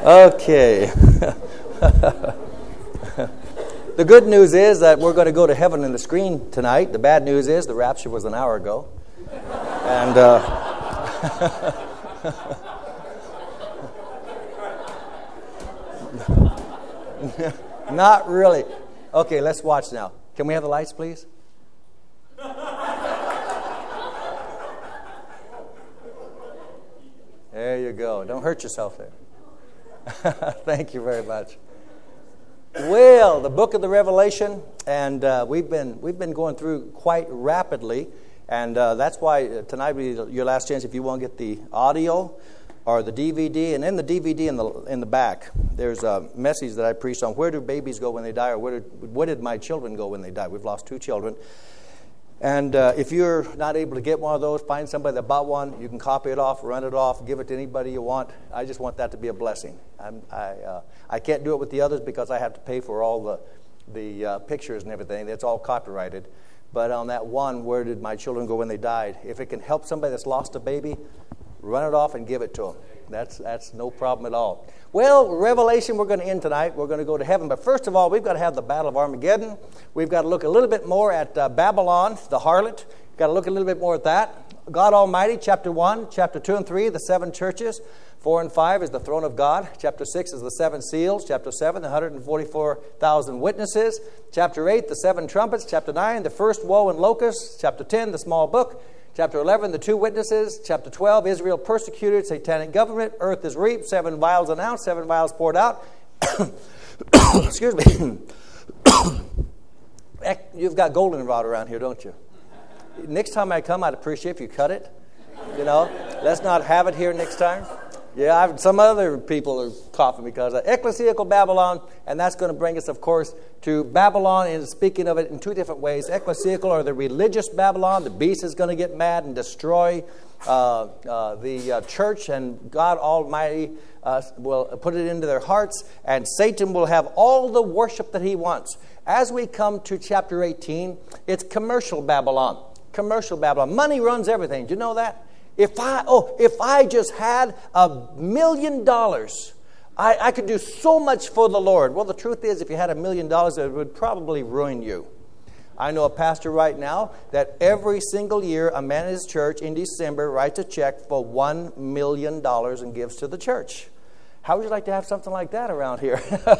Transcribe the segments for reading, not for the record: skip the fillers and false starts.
Okay. The good news is that we're going to go to heaven in the screen tonight. The bad news is the rapture was an hour ago. And not really. Okay, let's watch now. Can we have the lights, please? There you go. Don't hurt yourself there. Thank you very much. Well, the book of the Revelation, and we've been going through quite rapidly, and that's why tonight will be your last chance if you want to get the audio or the DVD. And in the DVD in the back, there's a message that I preached on where do babies go when they die, or where did my children go when they die? We've lost 2 children. And if you're not able to get one of those, find somebody that bought one. You can copy it off, run it off, give it to anybody you want. I just want that to be a blessing. I can't do it with the others because I have to pay for all the pictures and everything. It's all copyrighted. But on that one, where did my children go when they died? If it can help somebody that's lost a baby, run it off and give it to them. That's no problem at all. Well, Revelation, we're going to end tonight. We're going to go to heaven. But first of all, we've got to have the Battle of Armageddon. We've got to look a little bit more at Babylon, the harlot. We've got to look a little bit more at that. God Almighty, chapter 1, chapter 2 and 3, the 7 churches. 4 and 5 is the throne of God. Chapter 6 is the 7 seals. Chapter 7, the 144,000 witnesses. Chapter 8, the 7 trumpets. Chapter 9, the first woe and locusts. Chapter 10, the small book. Chapter 11, the 2 witnesses. Chapter 12, Israel persecuted, satanic government. Earth is reaped, 7 vials announced, 7 vials poured out. Excuse me. You've got goldenrod around here, don't you? Next time I come, I'd appreciate if you cut it. Let's not have it here next time. Yeah, some other people are coughing because of ecclesiastical Babylon, and that's going to bring us, of course, to Babylon, and speaking of it in 2 different ways. Ecclesiastical, or the religious Babylon. The beast is going to get mad and destroy the church, and God Almighty will put it into their hearts, and Satan will have all the worship that he wants. As we come to chapter 18, it's commercial Babylon. Commercial Babylon. Money runs everything. Do you know that? If I just had $1 million, I could do so much for the Lord. Well, the truth is, if you had $1 million, it would probably ruin you. I know a pastor right now that every single year, a man in his church in December writes a check for $1 million and gives to the church. How would you like to have something like that around here?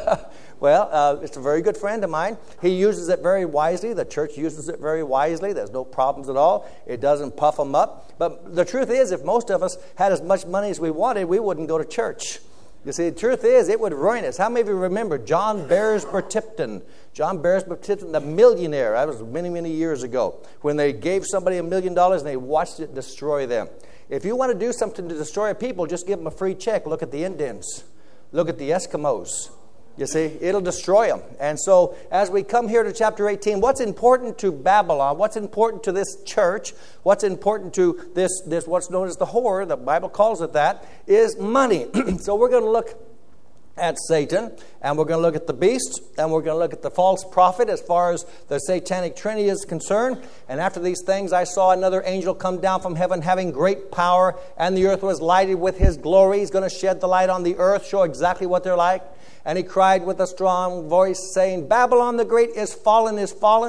Well, it's a very good friend of mine. He uses it very wisely. The church uses it very wisely. There's no problems at all. It doesn't puff them up. But the truth is, if most of us had as much money as we wanted, we wouldn't go to church. You see, the truth is, it would ruin us. How many of you remember John Beresford Tipton? John Beresford Tipton, the millionaire. That was many, many years ago. When they gave somebody $1 million and they watched it destroy them. If you want to do something to destroy people, just give them a free check. Look at the Indians. Look at the Eskimos. You see, it'll destroy them. And so as we come here to chapter 18, what's important to Babylon, what's important to this church, what's important to this what's known as the whore, the Bible calls it that, is money. So we're going to look at Satan, and we're going to look at the beast, and we're going to look at the false prophet as far as the satanic trinity is concerned. And after these things, I saw another angel come down from heaven having great power, and the earth was lighted with his glory. He's going to shed the light on the earth, show exactly what they're like. And he cried with a strong voice, saying, Babylon the Great is fallen,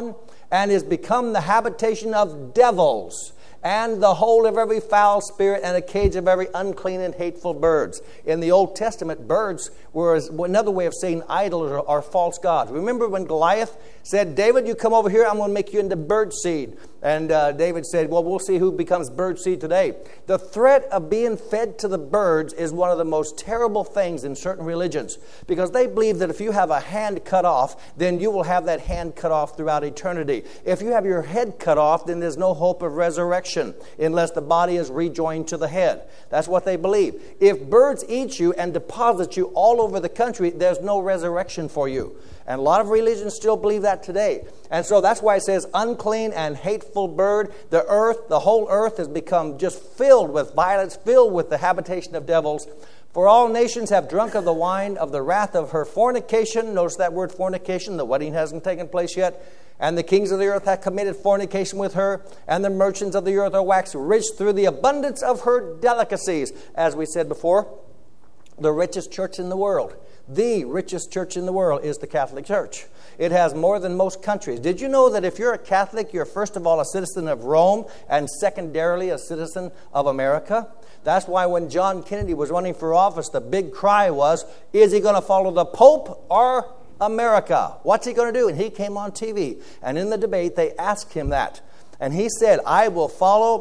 and is become the habitation of devils, and the hole of every foul spirit, and a cage of every unclean and hateful birds. In the Old Testament, birds were another way of saying idols or false gods. Remember when Goliath said, David, you come over here, I'm going to make you into bird seed. And David said, well, we'll see who becomes bird seed today. The threat of being fed to the birds is one of the most terrible things in certain religions, because they believe that if you have a hand cut off, then you will have that hand cut off throughout eternity. If you have your head cut off, then there's no hope of resurrection unless the body is rejoined to the head. That's what they believe. If birds eat you and deposit you all over the country, there's no resurrection for you. And a lot of religions still believe that today. And so that's why it says unclean and hateful bird. The earth, the whole earth has become just filled with violence, filled with the habitation of devils. For all nations have drunk of the wine of the wrath of her fornication. Notice that word fornication. The wedding hasn't taken place yet. And the kings of the earth have committed fornication with her. And the merchants of the earth are waxed rich through the abundance of her delicacies. As we said before, the richest church in the world. The richest church in the world is the Catholic Church. It has more than most countries. Did you know that if you're a Catholic, you're first of all a citizen of Rome and secondarily a citizen of America? That's why when John Kennedy was running for office, the big cry was, is he going to follow the Pope or America? What's he going to do? And he came on TV. And in the debate, they asked him that. And he said, I will follow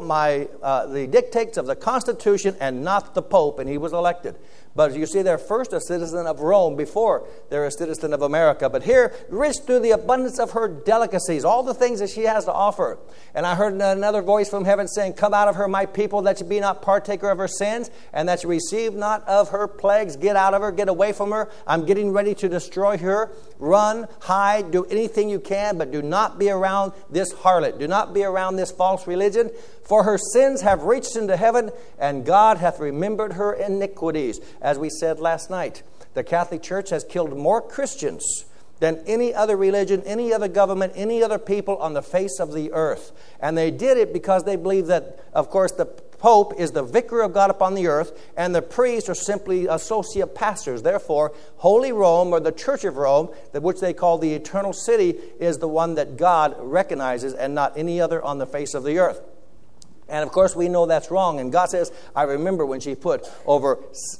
the dictates of the Constitution and not the Pope. And he was elected. But you see, they're first a citizen of Rome before they're a citizen of America. But here, rich through the abundance of her delicacies, all the things that she has to offer. And I heard another voice from heaven saying, come out of her, my people, that you be not partaker of her sins, and that you receive not of her plagues. Get out of her, get away from her. I'm getting ready to destroy her. Run, hide, do anything you can, but do not be around this harlot. Do not be around this false religion. For her sins have reached into heaven, and God hath remembered her iniquities. As we said last night, the Catholic Church has killed more Christians than any other religion, any other government, any other people on the face of the earth. And they did it because they believe that, of course, the Pope is the vicar of God upon the earth, and the priests are simply associate pastors. Therefore, Holy Rome, or the Church of Rome, which they call the Eternal City, is the one that God recognizes and not any other on the face of the earth. And of course, we know that's wrong. And God says, I remember when she put over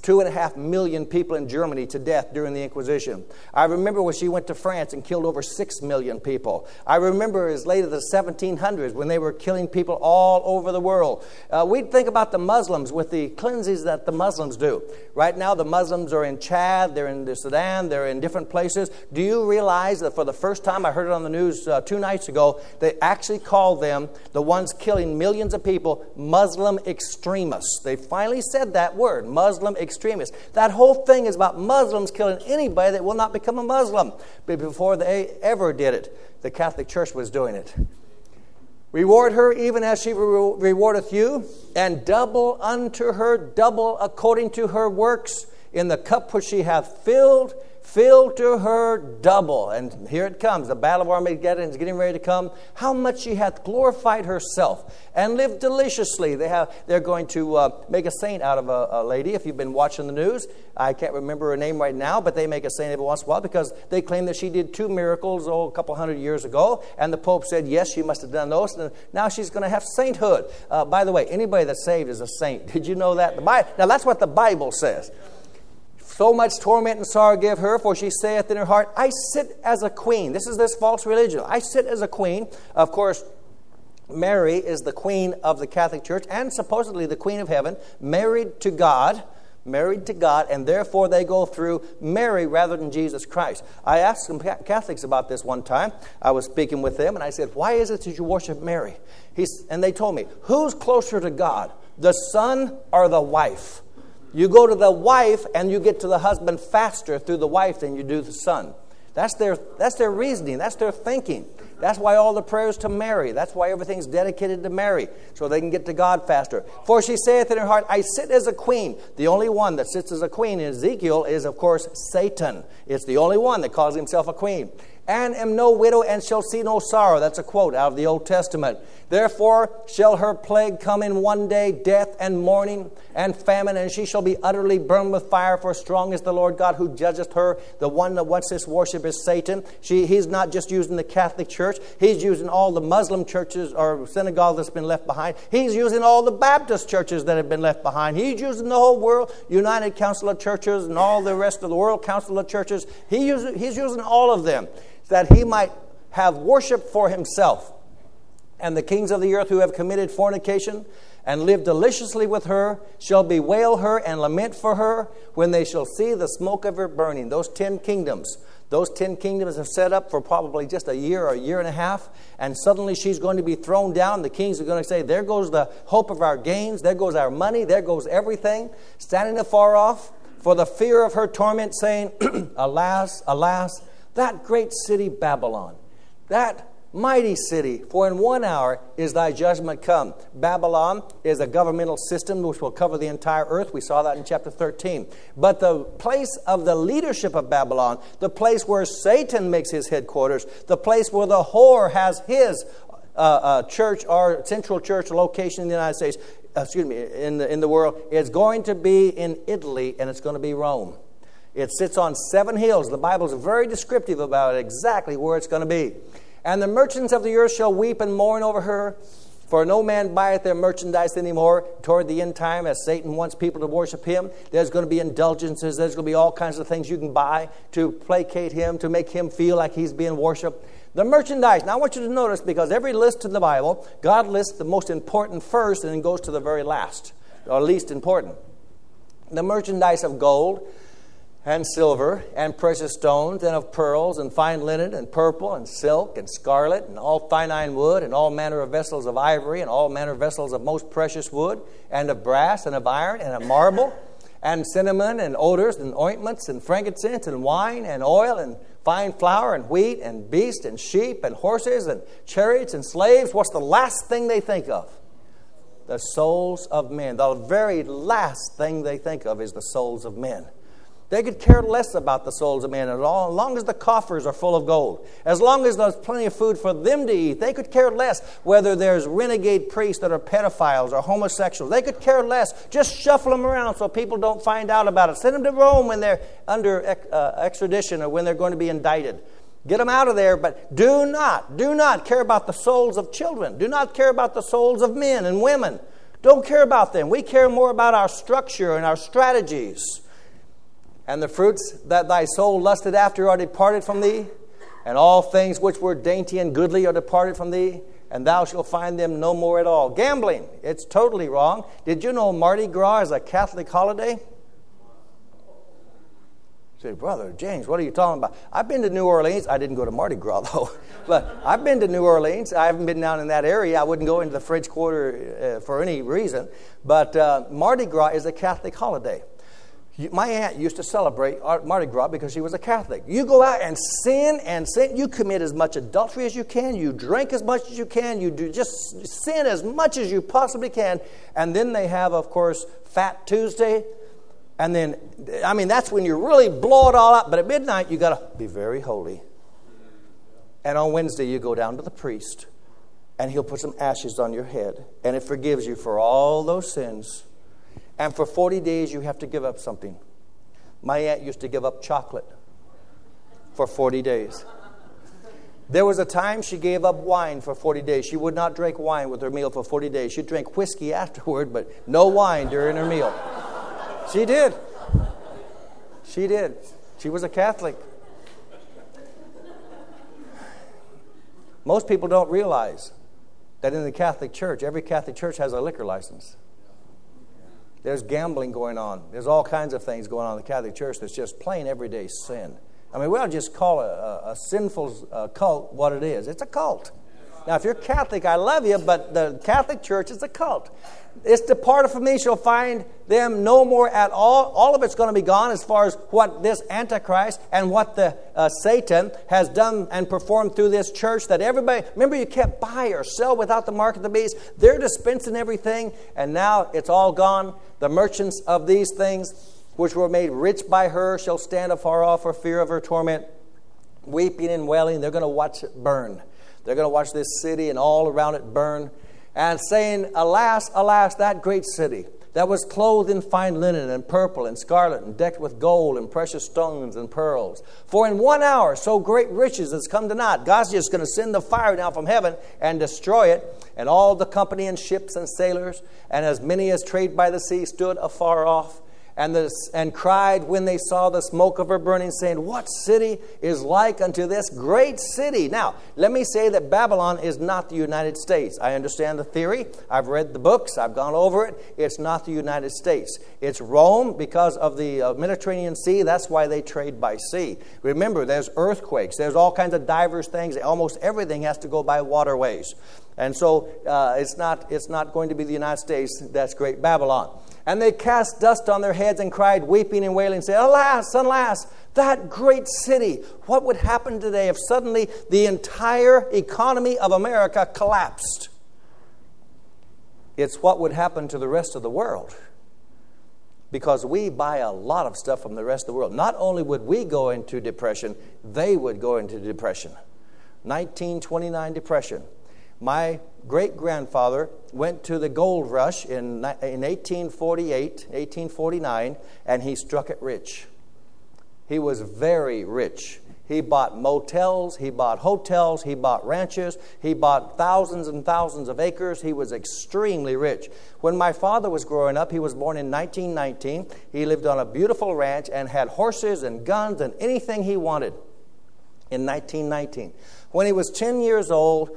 2.5 million people in Germany to death during the Inquisition. I remember when she went to France and killed over 6 million people. I remember as late as the 1700s when they were killing people all over the world. We think about the Muslims with the cleansings that the Muslims do. Right now, the Muslims are in Chad, they're in the Sudan, they're in different places. Do you realize that for the first time, I heard it on the news 2 nights ago, they actually call them the ones killing millions of people, Muslim extremists. They finally said that word, Muslim extremists. That whole thing is about Muslims killing anybody that will not become a Muslim. But before they ever did it, the Catholic Church was doing it. Reward her even as she rewardeth you, and double unto her, double according to her works, in the cup which she hath filled to her double. And here it comes. The battle of Armageddon is getting ready to come. How much she hath glorified herself and lived deliciously. They're going to make a saint out of a lady. If you've been watching the news, I can't remember her name right now, but they make a saint every once in a while because they claim that she did 2 miracles a couple hundred years ago. And the Pope said, yes, she must have done those. And now she's going to have sainthood. By the way, anybody that's saved is a saint. Did you know that? Now that's what the Bible says. So much torment and sorrow give her, for she saith in her heart, I sit as a queen. This is this false religion. I sit as a queen. Of course, Mary is the queen of the Catholic Church and supposedly the queen of heaven, married to God, and therefore they go through Mary rather than Jesus Christ. I asked some Catholics about this one time. I was speaking with them, and I said, why is it that you worship Mary? And they told me, who's closer to God, the son or the wife? You go to the wife and you get to the husband faster through the wife than you do the son. That's their reasoning. That's their thinking. That's why all the prayers to Mary. That's why everything's dedicated to Mary, so they can get to God faster. For she saith in her heart, I sit as a queen. The only one that sits as a queen in Ezekiel is, of course, Satan. It's the only one that calls himself a queen. And am no widow and shall see no sorrow. That's a quote out of the Old Testament. Therefore shall her plague come in one day, death and mourning and famine, and she shall be utterly burned with fire, for strong is the Lord God who judgeth her. The one that wants this worship is Satan. He's not just using the Catholic Church. He's using all the Muslim churches or synagogues that's been left behind. He's using all the Baptist churches that have been left behind. He's using the whole world, United Council of Churches and all the rest of the World Council of Churches. He's using all of them, that he might have worship for himself. And the kings of the earth who have committed fornication and lived deliciously with her shall bewail her and lament for her when they shall see the smoke of her burning. Those 10 kingdoms have set up for probably just a year or a year and a half, and suddenly she's going to be thrown down. The kings are going to say, there goes the hope of our gains, there goes our money, there goes everything, standing afar off for the fear of her torment, saying, alas, alas, that great city Babylon, that mighty city, for in 1 hour is thy judgment come. Babylon is a governmental system which will cover the entire earth. We saw that in chapter 13. But the place of the leadership of Babylon, the place where Satan makes his headquarters, the place where the whore has his church or central church location in the United States, in the world, is going to be in Italy, and it's going to be Rome. It sits on 7 hills. The Bible is very descriptive about exactly where it's going to be. And the merchants of the earth shall weep and mourn over her, for no man buyeth their merchandise anymore. Toward the end time, as Satan wants people to worship him, there's going to be indulgences. There's going to be all kinds of things you can buy to placate him, to make him feel like he's being worshipped. The merchandise. Now I want you to notice, because every list in the Bible, God lists the most important first and then goes to the very last, or least important. The merchandise of gold and silver and precious stones and of pearls and fine linen and purple and silk and scarlet and all fine wood and all manner of vessels of ivory and all manner of vessels of most precious wood and of brass and of iron and of marble and cinnamon and odors and ointments and frankincense and wine and oil and fine flour and wheat and beasts and sheep and horses and chariots and slaves. What's the last thing they think of? The souls of men. The very last thing they think of is the souls of men. They could care less about the souls of men at all. As long as the coffers are full of gold, as long as there's plenty of food for them to eat, they could care less whether there's renegade priests that are pedophiles or homosexuals. They could care less. Just shuffle them around so people don't find out about it. Send them to Rome when they're under extradition or when they're going to be indicted. Get them out of there, but do not care about the souls of children. Do not care about the souls of men and women. Don't care about them. We care more about our structure and our strategies. And the fruits that thy soul lusted after are departed from thee, and all things which were dainty and goodly are departed from thee, and thou shalt find them no more at all. Gambling, it's totally wrong. Did you know Mardi Gras is a Catholic holiday? You say, Brother James, what are you talking about? I've been to New Orleans. I didn't go to Mardi Gras, though. But I've been to New Orleans. I haven't been down in that area. I wouldn't go into the French Quarter for any reason. But Mardi Gras is a Catholic holiday. My aunt used to celebrate Mardi Gras because she was a Catholic. You go out and sin. You commit as much adultery as you can. You drink as much as you can. You do just sin as much as you possibly can. And then they have, of course, Fat Tuesday. And then, that's when you really blow it all up. But at midnight, you got to be very holy. And on Wednesday, you go down to the priest. And he'll put some ashes on your head. And it forgives you for all those sins. And for 40 days, you have to give up something. My aunt used to give up chocolate for 40 days. There was a time she gave up wine for 40 days. She would not drink wine with her meal for 40 days. She'd drink whiskey afterward, but no wine during her meal. She did. She did. She was a Catholic. Most people don't realize that in the Catholic Church, every Catholic church has a liquor license. There's gambling going on. There's all kinds of things going on in the Catholic Church that's just plain everyday sin. We don't just call a sinful cult what it is. It's a cult. Now, if you're Catholic, I love you, but the Catholic Church is a cult. It's departed from me, shall find them no more at all. All of it's going to be gone as far as what this Antichrist and what the Satan has done and performed through this church. That everybody, remember, you can't buy or sell without the mark of the beast. They're dispensing everything, and now it's all gone. The merchants of these things, which were made rich by her, shall stand afar off for fear of her torment, weeping and wailing. They're going to watch it burn. They're going to watch this city and all around it burn, and saying, Alas, alas, that great city that was clothed in fine linen and purple and scarlet and decked with gold and precious stones and pearls. For in 1 hour so great riches has come to naught. God's just going to send the fire down from heaven and destroy it. And all the company and ships and sailors, and as many as trade by the sea, stood afar off, and cried when they saw the smoke of her burning, saying, What city is like unto this great city? Now, let me say that Babylon is not the United States. I understand the theory. I've read the books. I've gone over it. It's not the United States. It's Rome because of the Mediterranean Sea. That's why they trade by sea. Remember, there's earthquakes. There's all kinds of diverse things. Almost everything has to go by waterways. And so it's not going to be the United States. That's great Babylon. And they cast dust on their heads and cried, weeping and wailing, saying, Alas, alas, that great city. What would happen today if suddenly the entire economy of America collapsed? It's what would happen to the rest of the world. Because we buy a lot of stuff from the rest of the world. Not only would we go into depression, they would go into depression. 1929 depression. My great-grandfather went to the gold rush in 1848, 1849, and he struck it rich. He was very rich. He bought motels, he bought hotels, he bought ranches, he bought thousands and thousands of acres. He was extremely rich. When my father was growing up, he was born in 1919. He lived on a beautiful ranch and had horses and guns and anything he wanted in 1919. When he was 10 years old,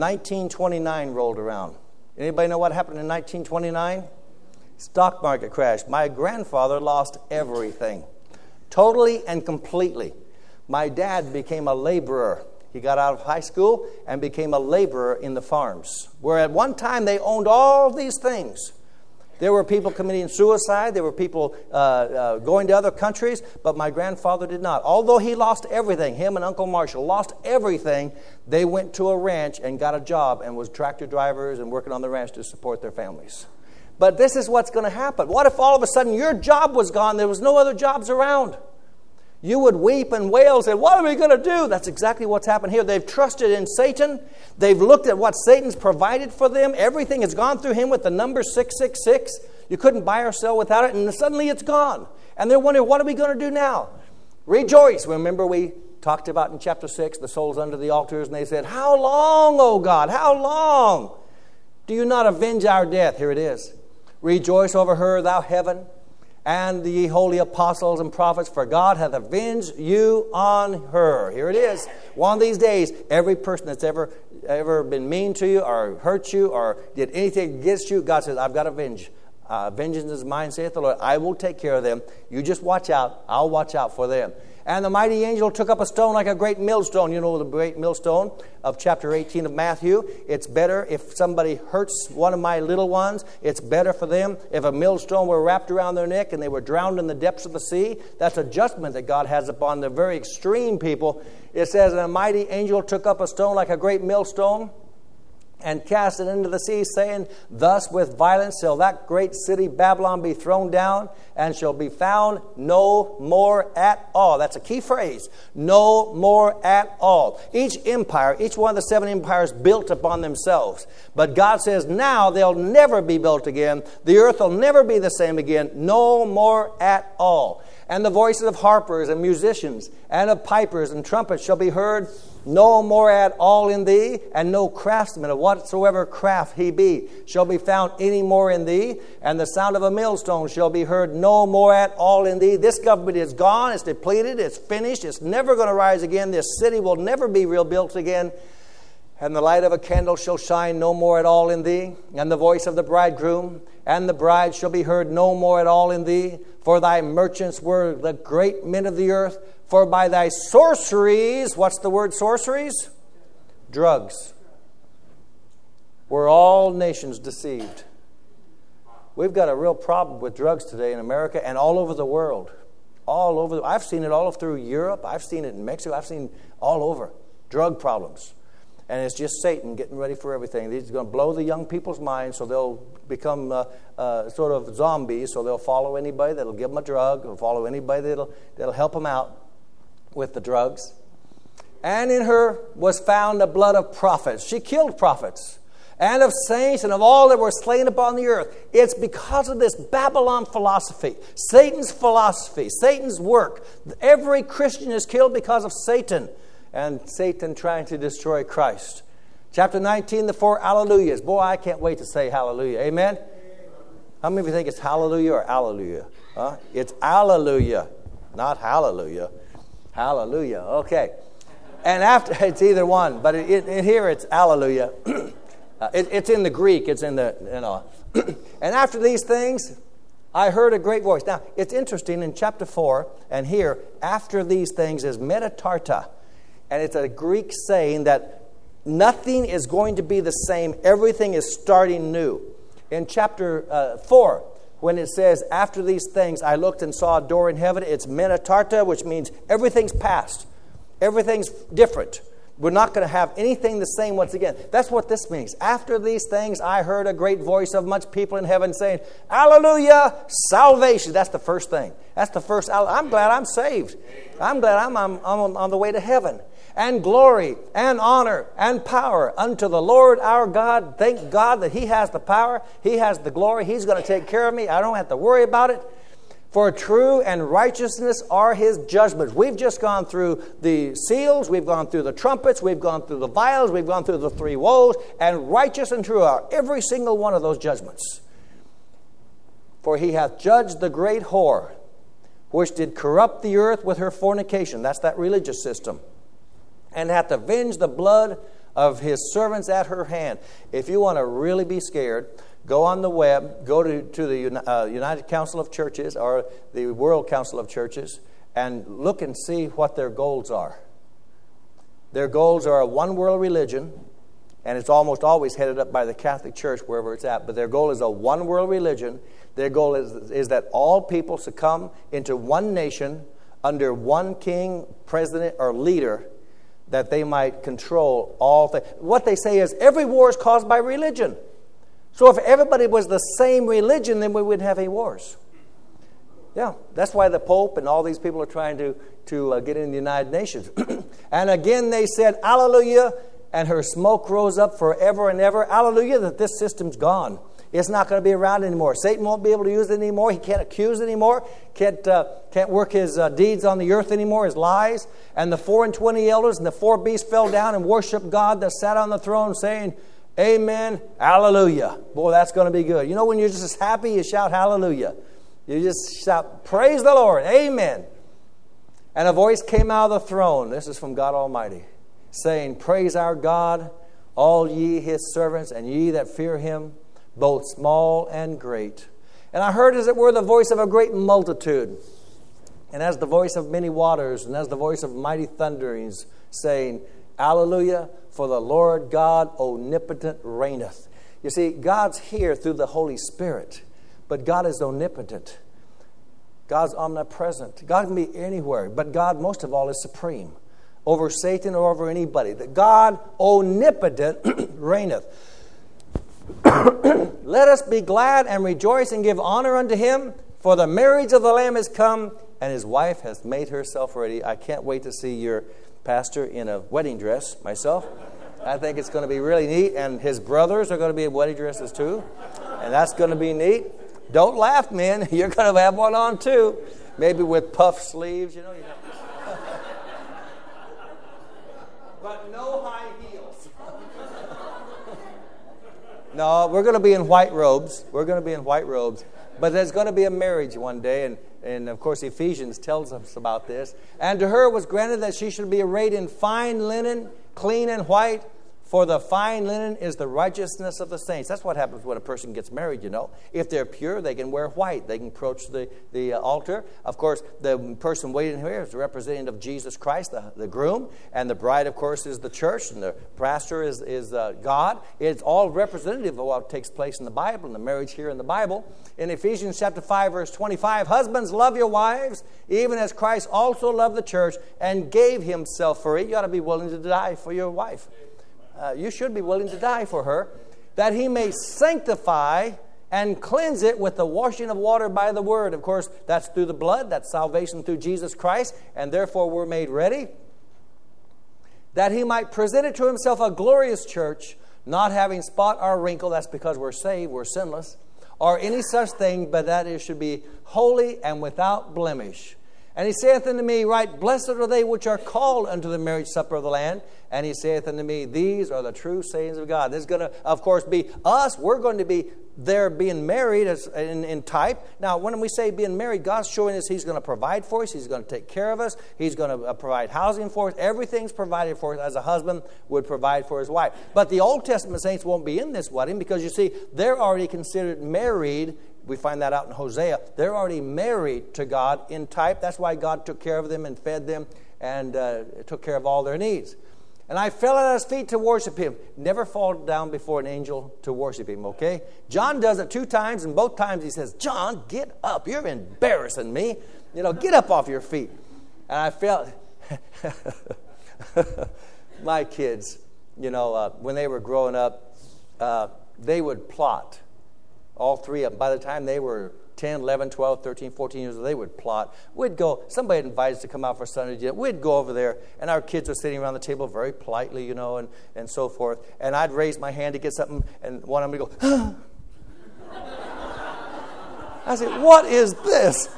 1929 rolled around. Anybody know what happened in 1929? Stock market crash. My grandfather lost everything, totally and completely. My dad became a laborer. He got out of high school and became a laborer in the farms, where at one time they owned all these things. There were people committing suicide. There were people going to other countries, but my grandfather did not. Although he lost everything, him and Uncle Marshall lost everything, they went to a ranch and got a job and was tractor drivers and working on the ranch to support their families. But this is what's going to happen. What if all of a sudden your job was gone? There was no other jobs around. You would weep and wail and say, what are we going to do? That's exactly what's happened here. They've trusted in Satan. They've looked at what Satan's provided for them. Everything has gone through him with the number 666. You couldn't buy or sell without it, and suddenly it's gone. And they're wondering, what are we going to do now? Rejoice. Remember we talked about in chapter 6, the souls under the altars, and they said, how long, O God, how long do you not avenge our death? Here it is. Rejoice over her, thou heaven, and the ye holy apostles and prophets, for God hath avenged you on her. Here it is. One of these days, every person that's ever been mean to you or hurt you or did anything against you, God says, I've got avenge. Vengeance is mine, saith the Lord. I will take care of them. You just watch out. I'll watch out for them. And the mighty angel took up a stone like a great millstone. You know the great millstone of chapter 18 of Matthew. It's better if somebody hurts one of my little ones. It's better for them if a millstone were wrapped around their neck and they were drowned in the depths of the sea. That's a judgment that God has upon the very extreme people. It says, and a mighty angel took up a stone like a great millstone and cast it into the sea, saying, thus with violence shall that great city Babylon be thrown down, and shall be found no more at all. That's a key phrase. No more at all. Each empire, each one of the 7 empires built upon themselves. But God says now they'll never be built again. The earth will never be the same again. No more at all. And the voices of harpers and musicians and of pipers and trumpets shall be heard no more at all in thee, and no craftsman of whatsoever craft he be shall be found any more in thee, and the sound of a millstone shall be heard no more at all in thee. This government is gone, it's depleted, it's finished, it's never going to rise again. This city will never be rebuilt again. And the light of a candle shall shine no more at all in thee, and the voice of the bridegroom and the bride shall be heard no more at all in thee. For thy merchants were the great men of the earth, for by thy sorceries, what's the word sorceries? Drugs. Were all nations deceived. We've got a real problem with drugs today in America and all over the world. All over. I've seen it all through Europe. I've seen it in Mexico. I've seen all over. Drug problems. And it's just Satan getting ready for everything. He's going to blow the young people's minds so they'll become sort of zombies. So they'll follow anybody that'll give them a drug, or follow anybody that'll help them out with the drugs. And in her was found the blood of prophets. She killed prophets. And of saints and of all that were slain upon the earth. It's because of this Babylon philosophy, Satan's work. Every Christian is killed because of Satan. And Satan trying to destroy Christ. Chapter 19, the 4 hallelujahs. Boy, I can't wait to say hallelujah. Amen? How many of you think it's hallelujah or alleluia? Huh? It's alleluia, not hallelujah. Hallelujah. Okay. And after, it's either one, but in here it's alleluia. It's in the Greek. It's in the, And after these things, I heard a great voice. Now, it's interesting in chapter 4, and here, after these things is metatarta. And it's a Greek saying that nothing is going to be the same. Everything is starting new. In chapter 4, when it says, after these things, I looked and saw a door in heaven. It's metatarta, which means everything's past. Everything's different. We're not going to have anything the same once again. That's what this means. After these things, I heard a great voice of much people in heaven saying, Hallelujah, salvation. That's the first thing. That's the first. I'm glad I'm saved. I'm glad I'm on the way to heaven. And glory and honor and power unto the Lord our God. Thank God that He has the power. He has the glory. He's going to take care of me. I don't have to worry about it. For true and righteousness are His judgments. We've just gone through the seals. We've gone through the trumpets. We've gone through the vials. We've gone through the three woes. And righteous and true are every single one of those judgments. For He hath judged the great whore, which did corrupt the earth with her fornication. That's that religious system. And hath avenged the blood of His servants at her hand. If you want to really be scared, go on the web, go to the United Council of Churches or the World Council of Churches, and look and see what their goals are. Their goals are a one-world religion, and it's almost always headed up by the Catholic Church, wherever it's at. But their goal is a one-world religion. Their goal is that all people succumb into one nation under one king, president, or leader, that they might control all things. What they say is every war is caused by religion. So if everybody was the same religion, then we wouldn't have any wars. Yeah, that's why the Pope and all these people are trying to get in the United Nations. And again they said, Hallelujah, and her smoke rose up forever and ever. Hallelujah, that this system's gone. It's not going to be around anymore. Satan won't be able to use it anymore. He can't accuse anymore. Can't work his deeds on the earth anymore, his lies. And the 24 elders and the 4 beasts fell down and worshiped God that sat on the throne, saying, Amen, hallelujah. Boy, that's going to be good. You know, when you're just as happy, you shout hallelujah. You just shout, praise the Lord, amen. And a voice came out of the throne, this is from God Almighty, saying, Praise our God, all ye His servants, and ye that fear Him, both small and great. And I heard as it were the voice of a great multitude, and as the voice of many waters, and as the voice of mighty thunderings, saying, Hallelujah, for the Lord God omnipotent reigneth. You see, God's here through the Holy Spirit, but God is omnipotent. God's omnipresent. God can be anywhere, but God most of all is supreme over Satan or over anybody. That God omnipotent reigneth. Let us be glad and rejoice and give honor unto Him, for the marriage of the Lamb is come, and His wife has made herself ready. I can't wait to see your pastor in a wedding dress myself. I think it's going to be really neat, and his brothers are going to be in wedding dresses too, and that's going to be neat. Don't laugh, men. You're going to have one on too, maybe with puff sleeves, you know. But no high heels. No, we're going to be in white robes. We're going to be in white robes. But there's going to be a marriage one day, and of course Ephesians tells us about this. And to her was granted that she should be arrayed in fine linen, clean and white, for the fine linen is the righteousness of the saints. That's what happens when a person gets married, you know. If they're pure, they can wear white. They can approach the altar. Of course, the person waiting here is the representative of Jesus Christ, the groom. And the bride, of course, is the church. And the pastor is God. It's all representative of what takes place in the Bible, and the marriage here in the Bible. In Ephesians chapter 5, verse 25, husbands, love your wives, even as Christ also loved the church and gave Himself for it. You ought to be willing to die for your wife. You should be willing to die for her, that He may sanctify and cleanse it with the washing of water by the word. Of course, that's through the blood. That's salvation through Jesus Christ. And therefore we're made ready, that He might present it to Himself a glorious church, not having spot or wrinkle. That's because we're saved, we're sinless, or any such thing, but that it should be holy and without blemish. And He saith unto me, right, blessed are they which are called unto the marriage supper of the Lamb. And He saith unto me, these are the true sayings of God. This is going to, of course, be us. We're going to be there being married as in type. Now, when we say being married, God's showing us He's going to provide for us. He's going to take care of us. He's going to provide housing for us. Everything's provided for us as a husband would provide for his wife. But the Old Testament saints won't be in this wedding because, you see, they're already considered married. We find that out in Hosea. They're already married to God in type. That's why God took care of them and fed them and took care of all their needs. And I fell at His feet to worship Him. Never fall down before an angel to worship Him, okay? John does it 2 times, and both times he says, John, get up. You're embarrassing me. You know, get up off your feet. And I fell. my kids, when they were growing up, they would plot. All three of them. By the time they were 10, 11, 12, 13, 14 years old, they would plot. We'd go, somebody had invited us to come out for Sunday dinner. We'd go over there, and our kids were sitting around the table very politely, and so forth. And I'd raise my hand to get something, and one of them would go, I said, what is this?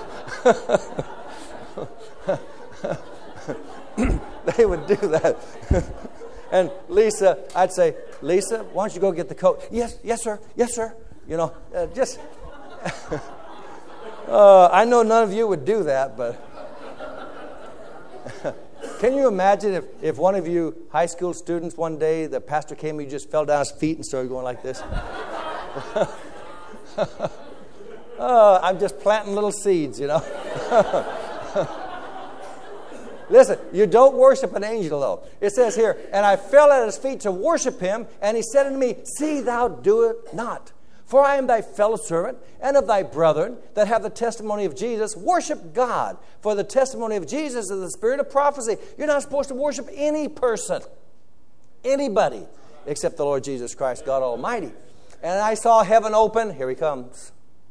They would do that. And Lisa, I'd say, Lisa, why don't you go get the coat? Yes, sir. Just... I know none of you would do that, but... Can you imagine if one of you high school students one day, the pastor came and you just fell down his feet and started going like this? I'm just planting little seeds, Listen, you don't worship an angel, though. It says here, and I fell at his feet to worship him, and he said unto me, see thou do it not. For I am thy fellow servant, and of thy brethren that have the testimony of Jesus. Worship God, for the testimony of Jesus is the spirit of prophecy. You're not supposed to worship any person, anybody, except the Lord Jesus Christ, God Almighty. And I saw heaven open. Here he comes.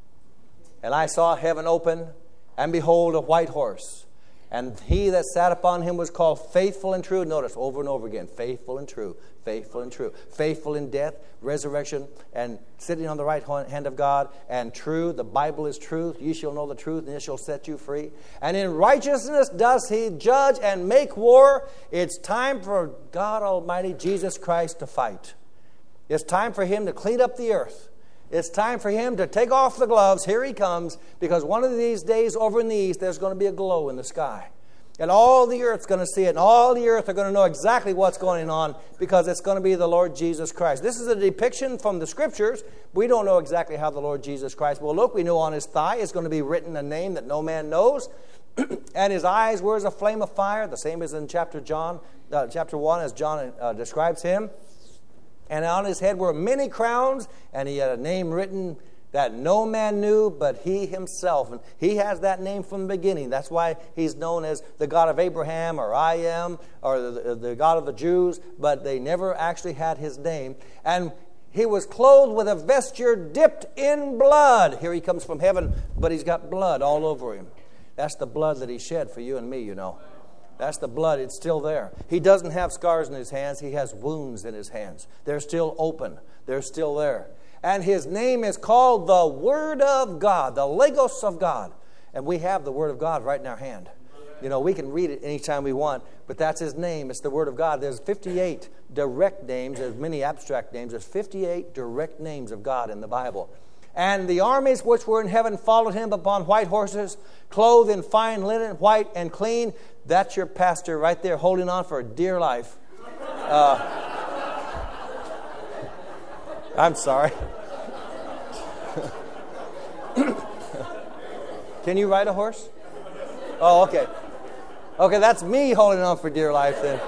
And I saw heaven open, and behold, a white horse. And he that sat upon him was called Faithful and True. Notice over and over again, faithful and true, faithful and true. Faithful in death, resurrection, and sitting on the right hand of God, and true. The Bible is truth. You shall know the truth, and it shall set you free. And in righteousness does he judge and make war. It's time for God Almighty, Jesus Christ, to fight. It's time for him to clean up the earth. It's time for him to take off the gloves. Here he comes, because one of these days over in the east, there's going to be a glow in the sky. And all the earth's going to see it, and all the earth are going to know exactly what's going on, because it's going to be the Lord Jesus Christ. This is a depiction from the Scriptures. We don't know exactly how the Lord Jesus Christ will look. We know on his thigh is going to be written a name that no man knows. And his eyes were as a flame of fire, the same as in chapter 1, as John describes him. And on his head were many crowns, and he had a name written that no man knew but he himself. And he has that name from the beginning. That's why he's known as the God of Abraham, or I am, or the God of the Jews, but they never actually had his name. And he was clothed with a vesture dipped in blood. Here he comes from heaven, but he's got blood all over him. That's the blood that he shed for you and me, That's the blood. It's still there. He doesn't have scars in his hands. He has wounds in his hands. They're still open. They're still there. And his name is called the Word of God, the Logos of God. And we have the Word of God right in our hand. We can read it anytime we want, but that's his name. It's the Word of God. There's 58 direct names. There's many abstract names. There's 58 direct names of God in the Bible. And the armies which were in heaven followed him upon white horses, clothed in fine linen, white and clean. That's your pastor right there, holding on for dear life. I'm sorry. Can you ride a horse? Oh, okay. Okay, that's me holding on for dear life then.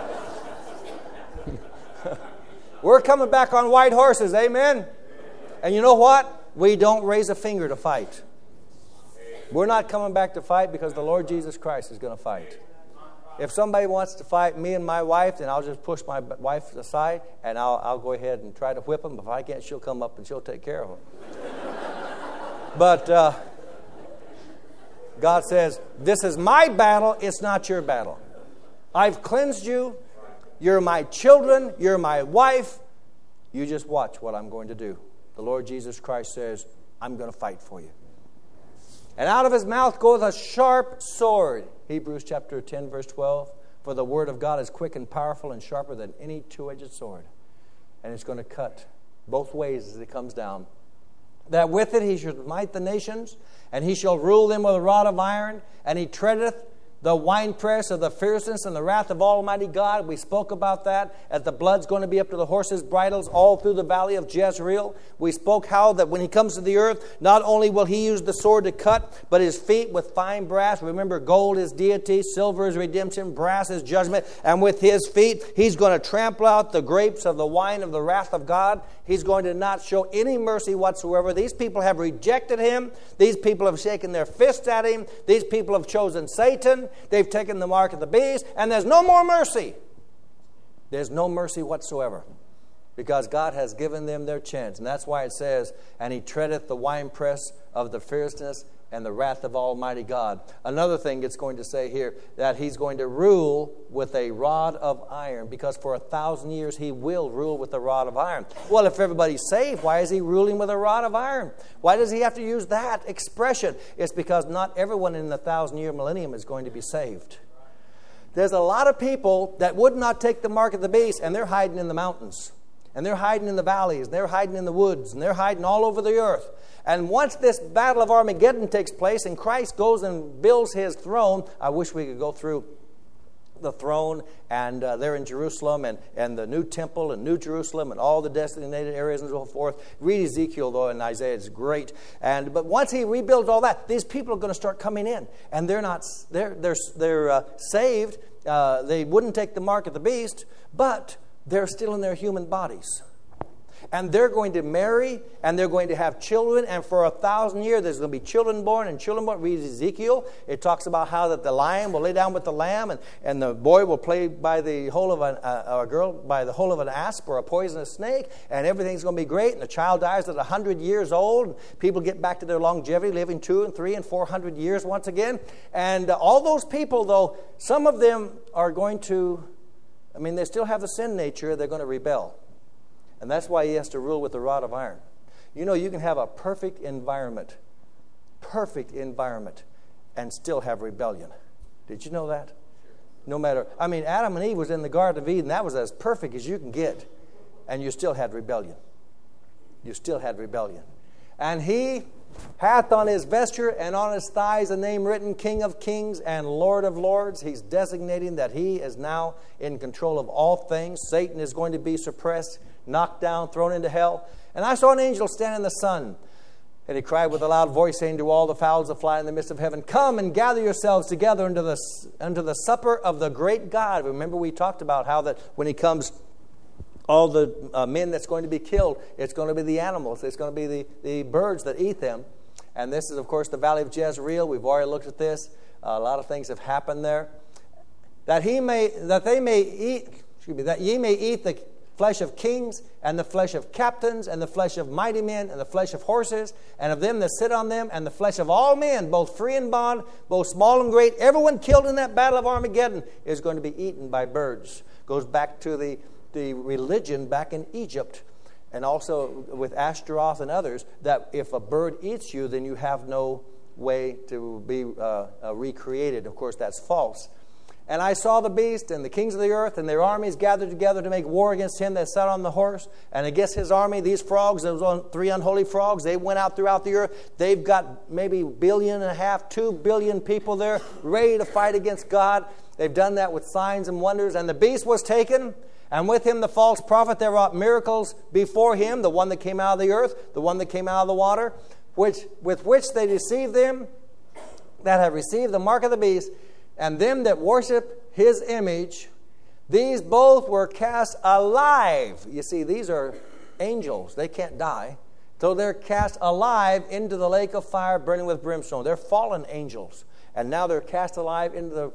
We're coming back on white horses, amen? And you know what? We don't raise a finger to fight. We're not coming back to fight, because the Lord Jesus Christ is going to fight. If somebody wants to fight me and my wife, then I'll just push my wife aside, and I'll go ahead and try to whip them. If I can't, she'll come up and she'll take care of them. But God says, this is my battle, it's not your battle. I've cleansed you. You're my children. You're my wife. You just watch what I'm going to do. The Lord Jesus Christ says, I'm going to fight for you. And out of his mouth goes a sharp sword. Hebrews chapter 10, verse 12. For the word of God is quick and powerful and sharper than any two-edged sword. And it's going to cut both ways as it comes down. That with it he shall smite the nations, and he shall rule them with a rod of iron, and he treadeth the winepress of the fierceness and the wrath of Almighty God. We spoke about that, as the blood's going to be up to the horses' bridles all through the valley of Jezreel. We spoke how that when he comes to the earth, not only will he use the sword to cut, but his feet with fine brass. Remember, gold is deity, silver is redemption, brass is judgment. And with his feet, he's going to trample out the grapes of the wine of the wrath of God. He's going to not show any mercy whatsoever. These people have rejected him. These people have shaken their fists at him. These people have chosen Satan. They've taken the mark of the beast. And there's no more mercy. There's no mercy whatsoever, because God has given them their chance. And that's why it says, and he treadeth the winepress of the fierceness and the wrath of Almighty God. Another thing it's going to say here, that he's going to rule with a rod of iron, because for 1,000 years he will rule with a rod of iron. Well, if everybody's saved, why is he ruling with a rod of iron? Why does he have to use that expression? It's because not everyone in the 1,000-year millennium is going to be saved. There's a lot of people that would not take the mark of the beast, and they're hiding in the mountains, and they're hiding in the valleys, and they're hiding in the woods, and they're hiding all over the earth. And once this battle of Armageddon takes place and Christ goes and builds his throne, I wish we could go through the throne and there in Jerusalem and the new temple and New Jerusalem and all the designated areas and so forth. Read Ezekiel, though, and Isaiah. It's great. But once he rebuilds all that, these people are going to start coming in, and they're saved. They wouldn't take the mark of the beast, but they're still in their human bodies. And they're going to marry, and they're going to have children, and for 1,000 years there's going to be children born and children born. Read Ezekiel. It talks about how that the lion will lay down with the lamb, and the boy will play by the hole of a girl by the hole of an asp or a poisonous snake, and everything's going to be great. And the child dies at 100 years old, and people get back to their longevity, living 200 and 300 and 400 years once again. And all those people, though, some of them are going to, they still have the sin nature. They're going to rebel. And that's why he has to rule with the rod of iron. You know, you can have a perfect environment, and still have rebellion. Did you know that? No matter, Adam and Eve was in the Garden of Eden. That was as perfect as you can get. And you still had rebellion. And he hath on his vesture and on his thighs a name written, King of Kings and Lord of Lords. He's designating that he is now in control of all things. Satan is going to be suppressed, knocked down, thrown into hell. And I saw an angel stand in the sun, and he cried with a loud voice, saying to all the fowls that fly in the midst of heaven, come and gather yourselves together unto the supper of the great God. Remember, we talked about how that when he comes, all the men that's going to be killed, it's going to be the animals. It's going to be the birds that eat them. And this is, of course, the Valley of Jezreel. We've already looked at this. A lot of things have happened there. That ye may eat the flesh of kings, and the flesh of captains, and the flesh of mighty men, and the flesh of horses, and of them that sit on them, and the flesh of all men, both free and bond, both small and great. Everyone killed in that battle of Armageddon is going to be eaten by birds. Goes back to the religion back in Egypt, and also with Ashtaroth and others, that if a bird eats you, then you have no way to be recreated. Of course, that's false. And I saw the beast and the kings of the earth and their armies gathered together to make war against him that sat on the horse and against his army. These frogs, those 3 unholy frogs, they went out throughout the earth. They've got maybe 1.5 billion, 2 billion people there ready to fight against God. They've done that with signs and wonders. And the beast was taken, and with him the false prophet that wrought miracles before him, the one that came out of the earth, the one that came out of the water, with which they deceived them that have received the mark of the beast, and them that worship his image. These both were cast alive. You see, these are angels. They can't die. So they're cast alive into the lake of fire burning with brimstone. They're fallen angels. And now they're cast alive into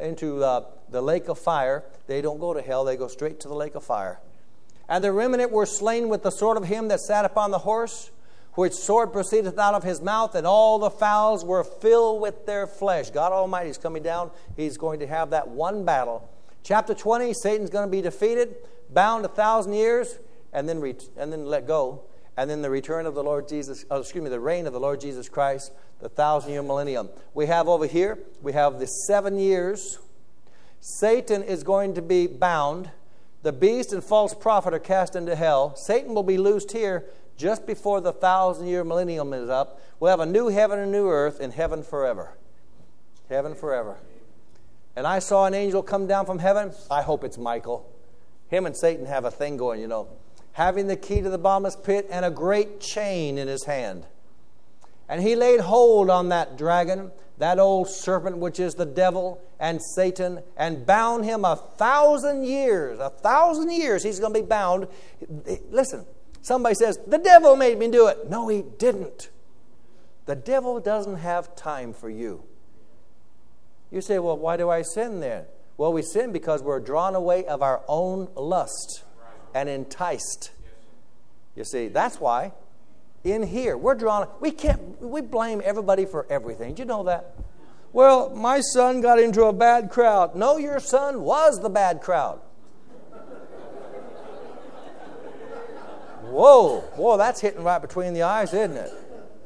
the lake of fire. They don't go to hell. They go straight to the lake of fire. And the remnant were slain with the sword of him that sat upon the horse, which sword proceedeth out of his mouth, and all the fowls were filled with their flesh. God Almighty is coming down. He's going to have that one battle. Chapter 20, Satan's going to be defeated, bound 1,000 years, and then let go. And then the return of the Lord Jesus, the reign of the Lord Jesus Christ, the 1,000-year millennium. We have over here, we have the 7 years. Satan is going to be bound. The beast and false prophet are cast into hell. Satan will be loosed here just before the 1,000-year millennium is up. We'll have a new heaven and new earth in heaven forever. Heaven forever. And I saw an angel come down from heaven. I hope it's Michael. Him and Satan have a thing going, you know. Having the key to the bottomless pit and a great chain in his hand. And he laid hold on that dragon, that old serpent which is the devil and Satan, and bound him 1,000 years. 1,000 years he's going to be bound. Listen. Somebody says, the devil made me do it. No, he didn't. The devil doesn't have time for you. You say, well, why do I sin then? Well, we sin because we're drawn away of our own lust and enticed. You see, that's why in here we're drawn. We blame everybody for everything. Did you know that? Well, my son got into a bad crowd. No, your son was the bad crowd. Whoa, that's hitting right between the eyes, isn't it?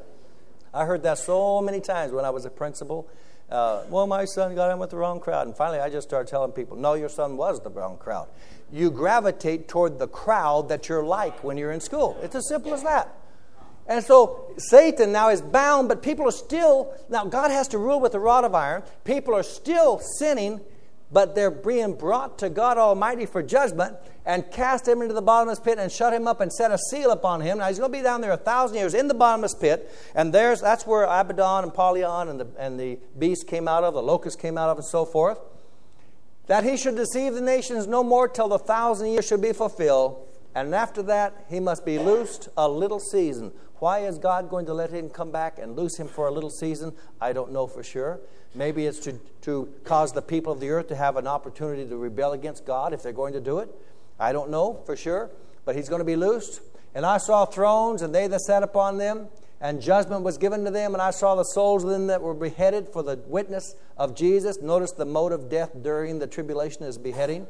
I heard that so many times when I was a principal. Well, my son got in with the wrong crowd. And finally, I just started telling people, no, your son was the wrong crowd. You gravitate toward the crowd that you're like when you're in school. It's as simple as that. And so Satan now is bound, but people are still, now God has to rule with a rod of iron. People are still sinning, but they're being brought to God Almighty for judgment and cast him into the bottomless pit and shut him up and set a seal upon him. Now he's going to be down there 1,000 years in the bottomless pit, and that's where Abaddon and Apollyon and the beast came out of, the locust came out of, and so forth. That he should deceive the nations no more till the 1,000 years should be fulfilled, and after that he must be loosed a little season. Why is God going to let him come back and loose him for a little season? I don't know for sure. Maybe it's to cause the people of the earth to have an opportunity to rebel against God if they're going to do it. I don't know for sure, but he's going to be loosed. And I saw thrones, and they that sat upon them, and judgment was given to them. And I saw the souls of them that were beheaded for the witness of Jesus. Notice the mode of death during the tribulation is beheading.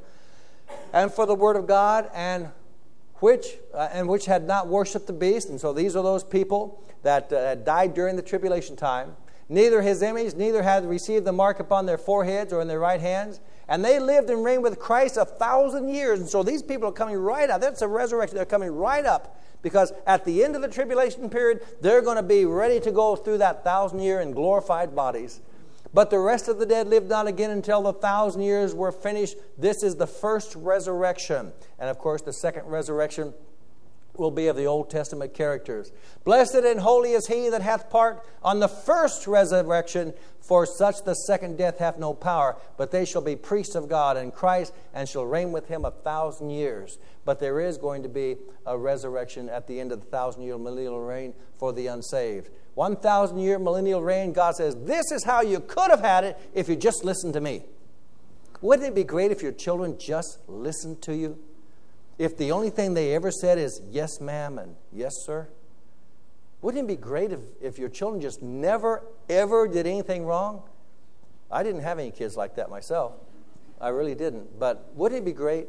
And for the word of God, and which had not worshipped the beast. And so these are those people that died during the tribulation time. Neither his image, neither had received the mark upon their foreheads or in their right hands. And they lived and reigned with Christ 1,000 years. And so these people are coming right up. That's a resurrection. They're coming right up. Because at the end of the tribulation period, they're going to be ready to go through that 1,000-year in glorified bodies. But the rest of the dead lived not again until the 1,000 years were finished. This is the first resurrection. And of course, the second resurrection will be of the Old Testament characters. Blessed and holy is he that hath part on the first resurrection, for such the second death hath no power, but they shall be priests of God in Christ, and shall reign with him 1,000 years. But there is going to be a resurrection at the end of the 1,000-year millennial reign for the unsaved. 1,000-year millennial reign, God says, this is how you could have had it if you just listened to me. Wouldn't it be great if your children just listened to you? If the only thing they ever said is, yes, ma'am, and yes, sir? Wouldn't it be great if your children just never, ever did anything wrong? I didn't have any kids like that myself. I really didn't. But wouldn't it be great?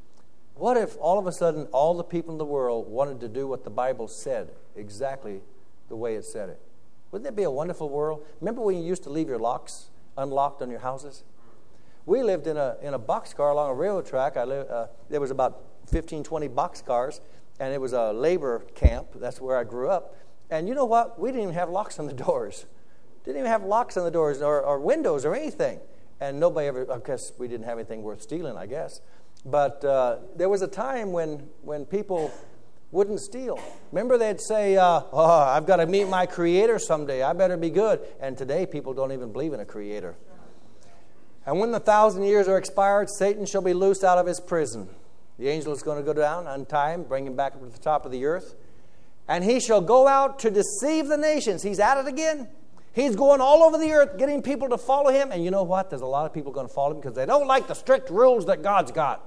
What if all of a sudden all the people in the world wanted to do what the Bible said, exactly the way it said it? Wouldn't that be a wonderful world? Remember when you used to leave your locks unlocked on your houses? We lived in a boxcar along a railroad track. There was about 15, 20 boxcars, and it was a labor camp. That's where I grew up. And you know what? We didn't even have locks on the doors. Didn't even have locks on the doors or windows or anything. And nobody ever, I guess we didn't have anything worth stealing, I guess. But there was a time when people wouldn't steal. Remember they'd say, I've got to meet my Creator someday. I better be good. And today people don't even believe in a Creator. And when the 1,000 years are expired, Satan shall be loosed out of his prison. The angel is going to go down, untie him, bring him back up to the top of the earth. And he shall go out to deceive the nations. He's at it again. He's going all over the earth, getting people to follow him. And you know what? There's a lot of people going to follow him because they don't like the strict rules that God's got.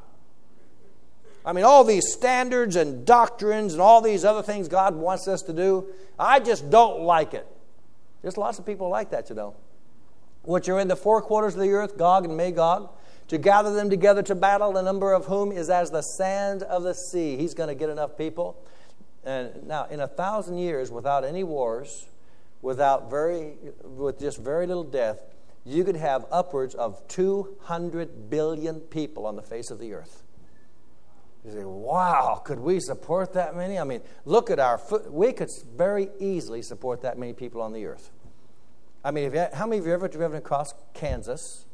I mean, all these standards and doctrines and all these other things God wants us to do, I just don't like it. There's lots of people like that, you know. Which are in the four quarters of the earth, Gog and Magog, to gather them together to battle, the number of whom is as the sand of the sea. He's going to get enough people. And now, in 1,000 years, without any wars, with just very little death, you could have upwards of 200 billion people on the face of the earth. You say, wow, could we support that many? I mean, look at we could very easily support that many people on the earth. I mean, how many of you ever driven across Kansas?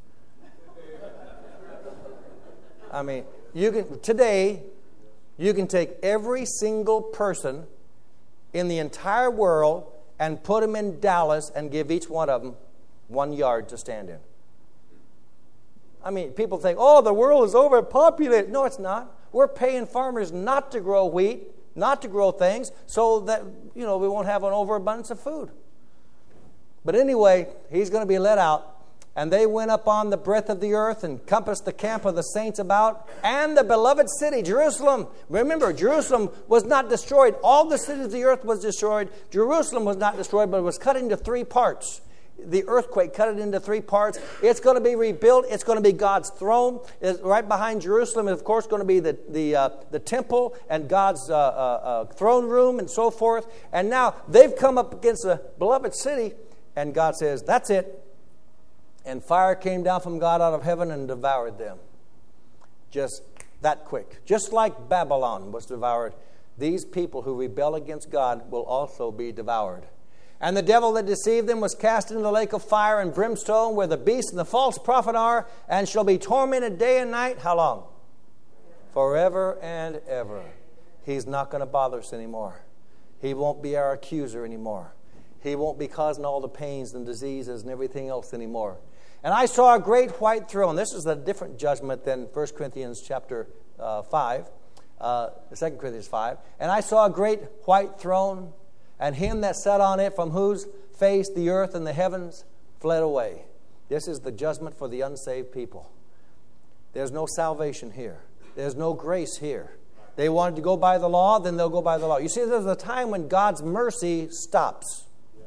I mean, today, you can take every single person in the entire world and put them in Dallas and give each one of them 1 yard to stand in. I mean, people think, the world is overpopulated. No, it's not. We're paying farmers not to grow wheat, not to grow things, so that, we won't have an overabundance of food. But anyway, he's going to be let out. And they went up on the breadth of the earth and compassed the camp of the saints about, and the beloved city, Jerusalem. Remember, Jerusalem was not destroyed. All the cities of the earth was destroyed. Jerusalem was not destroyed, but it was cut into 3 parts. The earthquake cut it into 3 parts. It's going to be rebuilt. It's going to be God's throne. Right behind Jerusalem is, of course, going to be the temple and God's throne room and so forth. And now they've come up against the beloved city, and God says, that's it. And fire came down from God out of heaven and devoured them. Just that quick. Just like Babylon was devoured, these people who rebel against God will also be devoured. And the devil that deceived them was cast into the lake of fire and brimstone, where the beast and the false prophet are, and shall be tormented day and night. How long? Forever and ever. He's not going to bother us anymore. He won't be our accuser anymore. He won't be causing all the pains and diseases and everything else anymore. And I saw a great white throne. This is a different judgment than 1 Corinthians chapter 5, 2 Corinthians 5. And I saw a great white throne, and him that sat on it, from whose face the earth and the heavens fled away. This is the judgment for the unsaved people. There's no salvation here. There's no grace here. They wanted to go by the law, then they'll go by the law. You see, there's a time when God's mercy stops.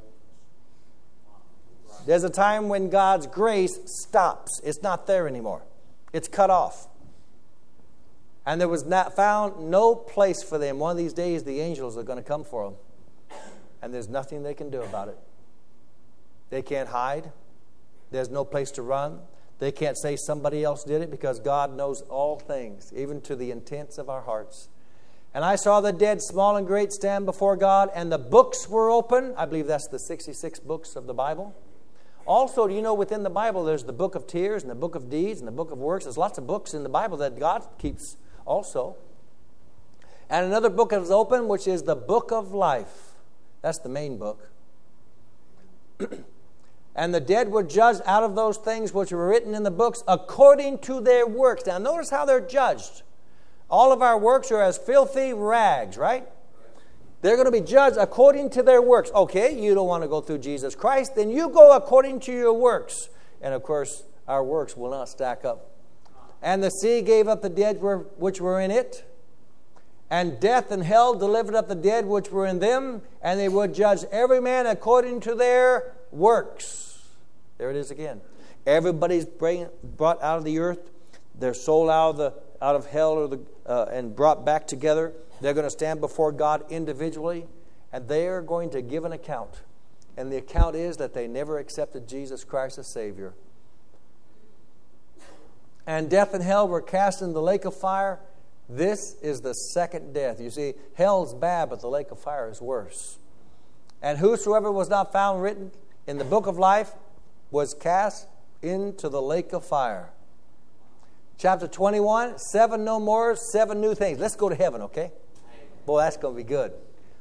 There's a time when God's grace stops. It's not there anymore. It's cut off. And there was not found no place for them. One of these days, the angels are going to come for them. And there's nothing they can do about it. They can't hide. There's no place to run. They can't say somebody else did it, because God knows all things, even to the intents of our hearts. And I saw the dead, small and great, stand before God, and the books were open. I believe that's the 66 books of the Bible. Also, do you know, within the Bible, there's the book of tears and the book of deeds and the book of works. There's lots of books in the Bible that God keeps also. And another book is open, which is the book of life. That's the main book. And the dead were judged out of those things which were written in the books according to their works. Now, notice how they're judged. All of our works are as filthy rags, right? They're going to be judged according to their works. Okay, you don't want to go through Jesus Christ, then you go according to your works. And of course, our works will not stack up. And the sea gave up the dead which were in it, and death and hell delivered up the dead which were in them, and they would judge every man according to their works. There it is again. Everybody's brought out of the earth, their soul out of hell, and brought back together. They're going to stand before God individually, and they are going to give an account. And the account is that they never accepted Jesus Christ as Savior. And death and hell were cast into the lake of fire. This is the second death. You see, hell's bad, but the lake of fire is worse. And whosoever was not found written in the book of life was cast into the lake of fire. Chapter 21, 7 no more, 7 new things. Let's go to heaven, okay? Boy, that's going to be good.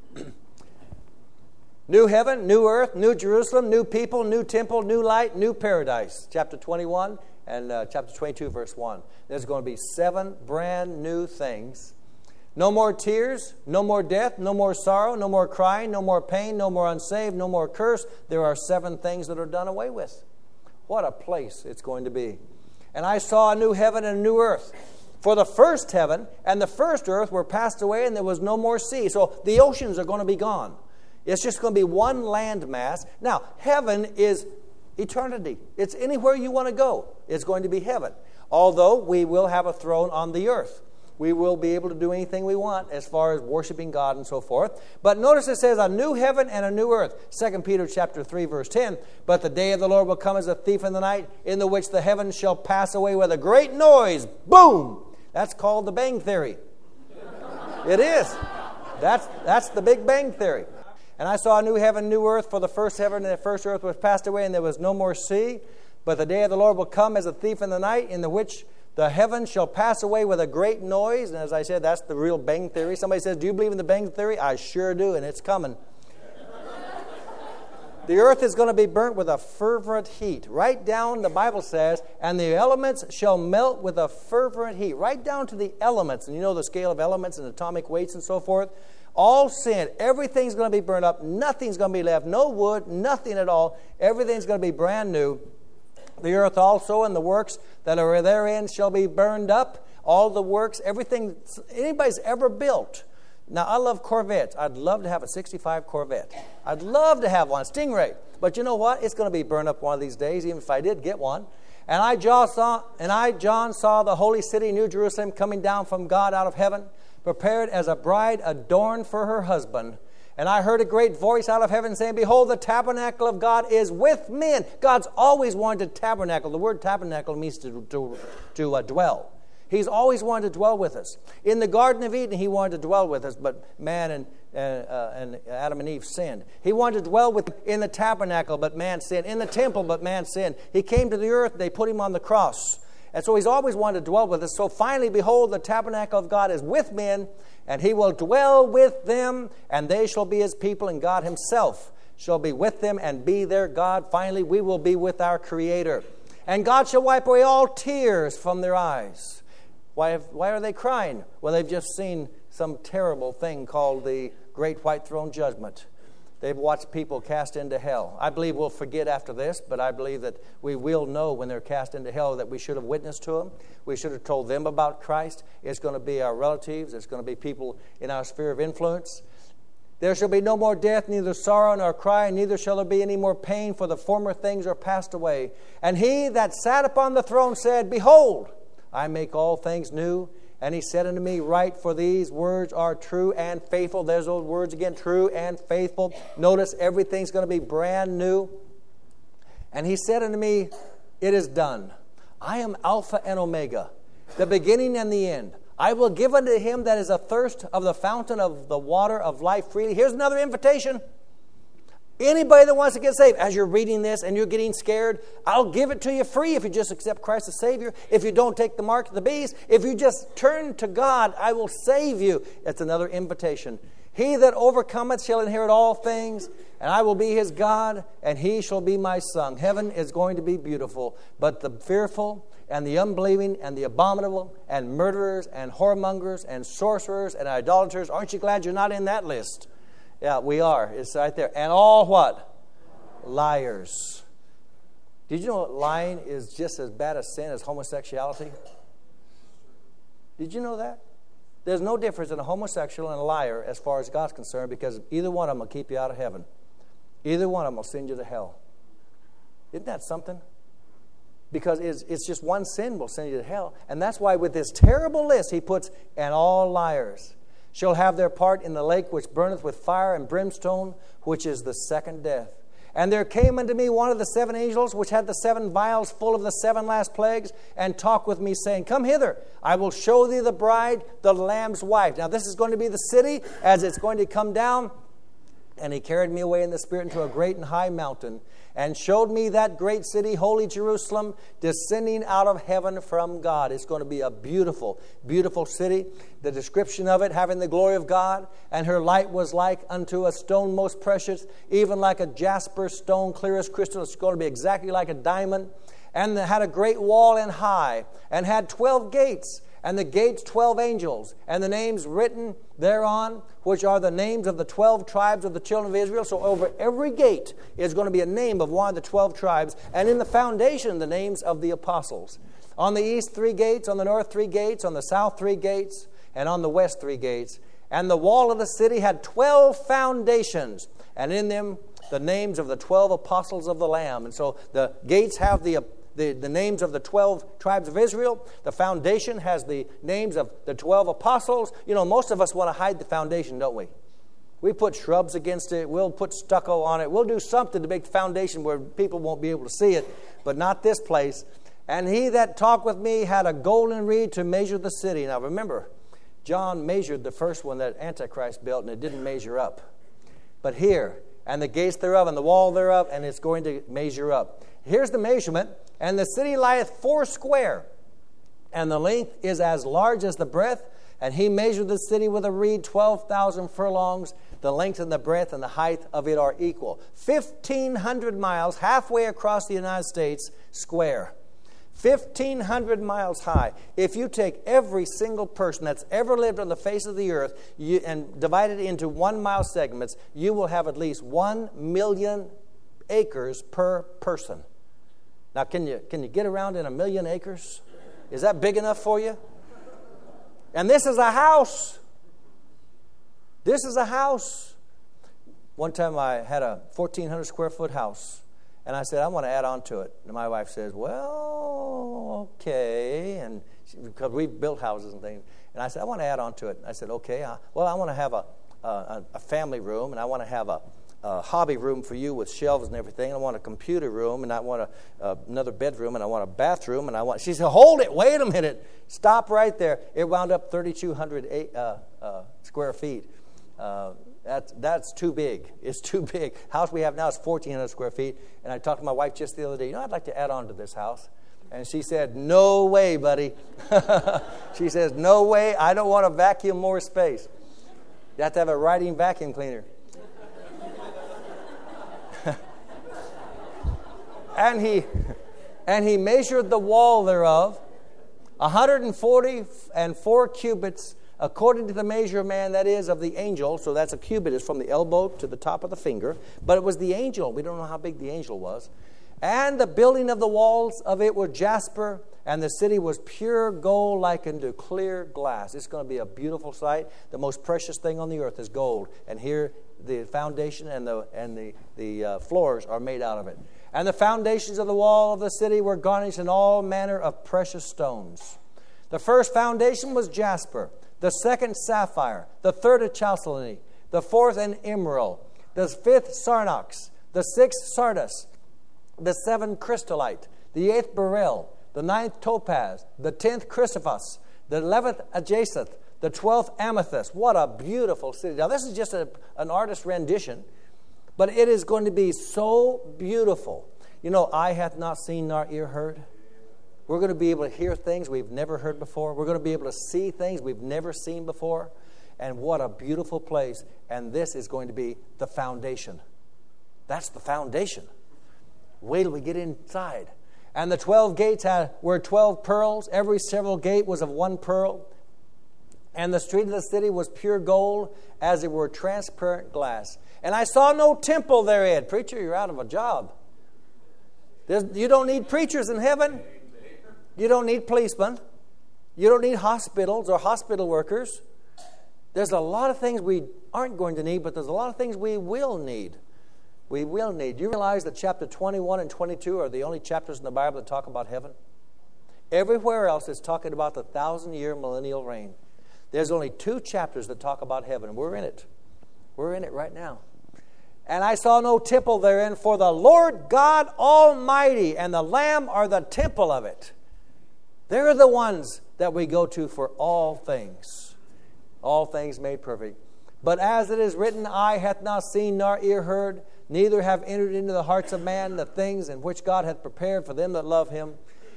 New heaven, new earth, new Jerusalem, new people, new temple, new light, new paradise. Chapter 21 and chapter 22, verse 1. There's going to be 7 brand new things. No more tears, no more death, no more sorrow, no more crying, no more pain, no more unsaved, no more curse. There are 7 things that are done away with. What a place it's going to be. And I saw a new heaven and a new earth. For the first heaven and the first earth were passed away, and there was no more sea. So the oceans are going to be gone. It's just going to be one land mass. Now, heaven is eternity. It's anywhere you want to go. It's going to be heaven. Although we will have a throne on the earth. We will be able to do anything we want as far as worshiping God and so forth. But notice it says a new heaven and a new earth. 2 Peter chapter 3, verse 10. But the day of the Lord will come as a thief in the night, in the which the heavens shall pass away with a great noise. Boom! That's called the Bang Theory. It is. That's the Big Bang Theory. And I saw a new heaven, new earth, for the first heaven and the first earth was passed away, and there was no more sea. But the day of the Lord will come as a thief in the night, in the which the heavens shall pass away with a great noise. And as I said, that's the real Bang Theory. Somebody says, do you believe in the Bang Theory? I sure do, and it's coming. The earth is going to be burnt with a fervent heat. Right down, the Bible says, and the elements shall melt with a fervent heat. Right down to the elements. And you know the scale of elements and atomic weights and so forth. All sin, everything's going to be burned up. Nothing's going to be left. No wood, nothing at all. Everything's going to be brand new. The earth also and the works that are therein shall be burned up. All the works, everything anybody's ever built. Now, I love Corvettes. I'd love to have a 65 Corvette. I'd love to have one, Stingray. But you know what? It's going to be burned up one of these days, even if I did get one. And I, John, saw the holy city, New Jerusalem, coming down from God out of heaven, prepared as a bride adorned for her husband. And I heard a great voice out of heaven saying, Behold, the tabernacle of God is with men. God's always wanted to tabernacle. The word tabernacle means to dwell. He's always wanted to dwell with us. In the Garden of Eden, He wanted to dwell with us, but man and Adam and Eve sinned. He wanted to dwell in the tabernacle, but man sinned. In the temple, but man sinned. He came to the earth, they put Him on the cross. And so He's always wanted to dwell with us. So finally, behold, the tabernacle of God is with men, and He will dwell with them, and they shall be His people, and God Himself shall be with them and be their God. Finally, we will be with our Creator. And God shall wipe away all tears from their eyes. Why are they crying? Well, they've just seen some terrible thing called the Great White Throne Judgment. They've watched people cast into hell. I believe we'll forget after this, but I believe that we will know when they're cast into hell that we should have witnessed to them. We should have told them about Christ. It's going to be our relatives. It's going to be people in our sphere of influence. There shall be no more death, neither sorrow nor cry, neither shall there be any more pain, for the former things are passed away. And He that sat upon the throne said, Behold, I make all things new. And He said unto me, Write, for these words are true and faithful. There's those words again, true and faithful. Notice everything's going to be brand new. And He said unto me, It is done. I am Alpha and Omega, the beginning and the end. I will give unto him that is athirst of the fountain of the water of life freely. Here's another invitation. Anybody that wants to get saved, as you're reading this and you're getting scared, I'll give it to you free if you just accept Christ as Savior. If you don't take the mark of the beast, if you just turn to God, I will save you. It's another invitation. He that overcometh shall inherit all things, and I will be his God, and he shall be my son. Heaven is going to be beautiful, but the fearful and the unbelieving and the abominable and murderers and whoremongers and sorcerers and idolaters, aren't you glad you're not in that list? Yeah, we are. It's right there. And all what? Liars. Did you know that lying is just as bad a sin as homosexuality? Did you know that? There's no difference in a homosexual and a liar as far as God's concerned, because either one of them will keep you out of heaven. Either one of them will send you to hell. Isn't that something? Because it's just one sin will send you to hell. And that's why with this terrible list he puts, and all liars shall have their part in the lake which burneth with fire and brimstone, which is the second death. And there came unto me one of the seven angels, which had the 7 vials full of the 7 last plagues, and talked with me, saying, Come hither, I will show thee the bride, the Lamb's wife. Now this is going to be the city as it's going to come down. And he carried me away in the Spirit into a great and high mountain, and showed me that great city, holy Jerusalem, descending out of heaven from God. It's going to be a beautiful, beautiful city. The description of it, having the glory of God, and her light was like unto a stone most precious, even like a jasper stone, clear as crystal. It's going to be exactly like a diamond. And it had a great wall and high, and had 12 gates, and the gates 12 angels, and the names written thereon, which are the names of the 12 tribes of the children of Israel. So over every gate is going to be a name of one of the 12 tribes, and in the foundation the names of the apostles. On the east 3 gates, on the north 3 gates, on the south 3 gates, and on the west 3 gates. And the wall of the city had 12 foundations, and in them the names of the 12 apostles of the Lamb. And so the gates have the names of the 12 tribes of Israel. The foundation has the names of the 12 apostles. You know, most of us want to hide the foundation, don't we? We put shrubs against it. We'll put stucco on it. We'll do something to make the foundation where people won't be able to see it, but not this place. And he that talked with me had a golden reed to measure the city. Now remember, John measured the first one that Antichrist built, and it didn't measure up. But here, and the gates thereof, and the wall thereof, and it's going to measure up. Here's the measurement. And the city lieth 4 square, and the length is as large as the breadth. And he measured the city with a reed 12,000 furlongs. The length and the breadth and the height of it are equal. 1,500 miles, halfway across the United States, square. 1,500 miles high. If you take every single person that's ever lived on the face of the earth and divide it into 1 mile segments, you will have at least 1 million acres per person. Now, can you get around in 1,000,000 acres? Is that big enough for you? And this is a house. This is a house. One time I had a 1,400 square foot house, and I said, I want to add on to it. And my wife says, well, okay, and because we've built houses and things. And I said, I want to add on to it. And I said, okay, well, I want to have a family room, and I want to have a hobby room for you with shelves and everything. I want a computer room, and I want another bedroom, and I want a bathroom, and I want. She said, "Hold it! Wait a minute! Stop right there!" It wound up 3,200 square feet. That's too big. It's too big. House we have now is 1,400 square feet. And I talked to my wife just the other day. I'd like to add on to this house. And she said, "No way, buddy." She says, "No way. I don't want to vacuum more space. You have to have a riding vacuum cleaner." And he measured the wall thereof, 144 cubits, according to the measure of man, that is, of the angel. So that's a cubit, is from the elbow to the top of the finger. But it was the angel. We don't know how big the angel was. And the building of the walls of it were jasper, and the city was pure gold like unto clear glass. It's going to be a beautiful sight. The most precious thing on the earth is gold. And here the foundation and the floors are made out of it. And the foundations of the wall of the city were garnished in all manner of precious stones. The first foundation was jasper, the second sapphire, the third a chalcedony, the fourth an emerald, the fifth sarnox, the sixth sardis, the seventh crystallite, the eighth beryl, the ninth topaz, the 10th chrysoprase, the 11th jacinth, the 12th amethyst. What a beautiful city. Now, this is just an artist's rendition, but it is going to be so beautiful. You know, eye hath not seen nor ear heard. We're going to be able to hear things we've never heard before. We're going to be able to see things we've never seen before. And what a beautiful place. And this is going to be the foundation. That's the foundation. Wait till we get inside. And the 12 gates were 12 pearls. Every several gate was of one pearl. And the street of the city was pure gold, as it were transparent glass. And I saw no temple therein. Preacher, you're out of a job. You don't need preachers in heaven. You don't need policemen. You don't need hospitals or hospital workers. There's a lot of things we aren't going to need, but there's a lot of things we will need. We will need. Do you realize that chapter 21 and 22 are the only chapters in the Bible that talk about heaven? Everywhere else is talking about the 1,000-year millennial reign. There's only 2 chapters that talk about heaven. We're in it. We're in it right now. And I saw no temple therein, for the Lord God Almighty and the Lamb are the temple of it. They're the ones that we go to for all things made perfect. But as it is written, eye hath not seen nor ear heard, neither have entered into the hearts of man the things in which God hath prepared for them that love him.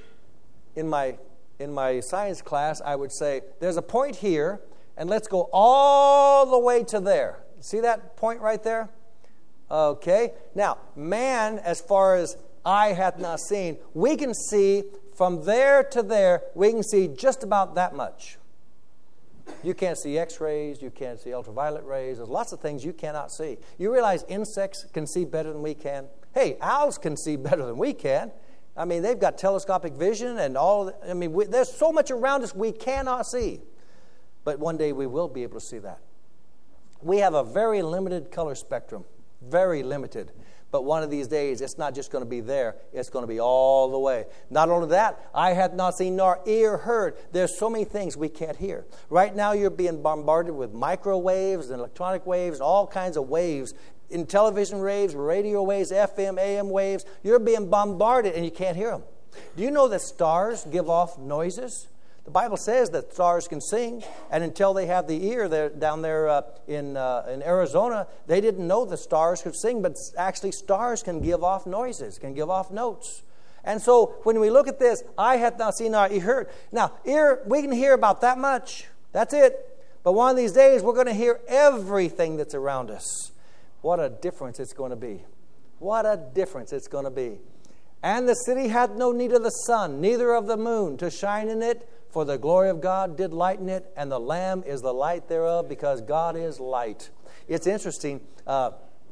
In my science class, I would say, there's a point here, and let's go all the way to there. See that point right there? Okay. Now, man, as far as eye hath not seen, we can see from there to there, we can see just about that much. You can't see X-rays, you can't see ultraviolet rays. There's lots of things you cannot see. You realize insects can see better than we can? Hey, owls can see better than we can. I mean, they've got telescopic vision and all. I mean, there's so much around us we cannot see. But one day we will be able to see that. We have a very limited color spectrum, very limited. But one of these days, it's not just going to be there. It's going to be all the way. Not only that, eye hath not seen nor ear heard. There's so many things we can't hear. Right now, you're being bombarded with microwaves and electronic waves, all kinds of waves. In television waves, radio waves, FM, AM waves. You're being bombarded and you can't hear them. Do you know that stars give off noises? The Bible says that stars can sing, and until they have the ear down there in Arizona, they didn't know the stars could sing, but actually stars can give off noises, can give off notes. And so when we look at this, eye hath not seen nor ear heard. Now, ear, we can hear about that much. That's it. But one of these days, we're going to hear everything that's around us. What a difference it's going to be. What a difference it's going to be. And the city had no need of the sun, neither of the moon, to shine in it, for the glory of God did lighten it, and the Lamb is the light thereof, because God is light. It's interesting.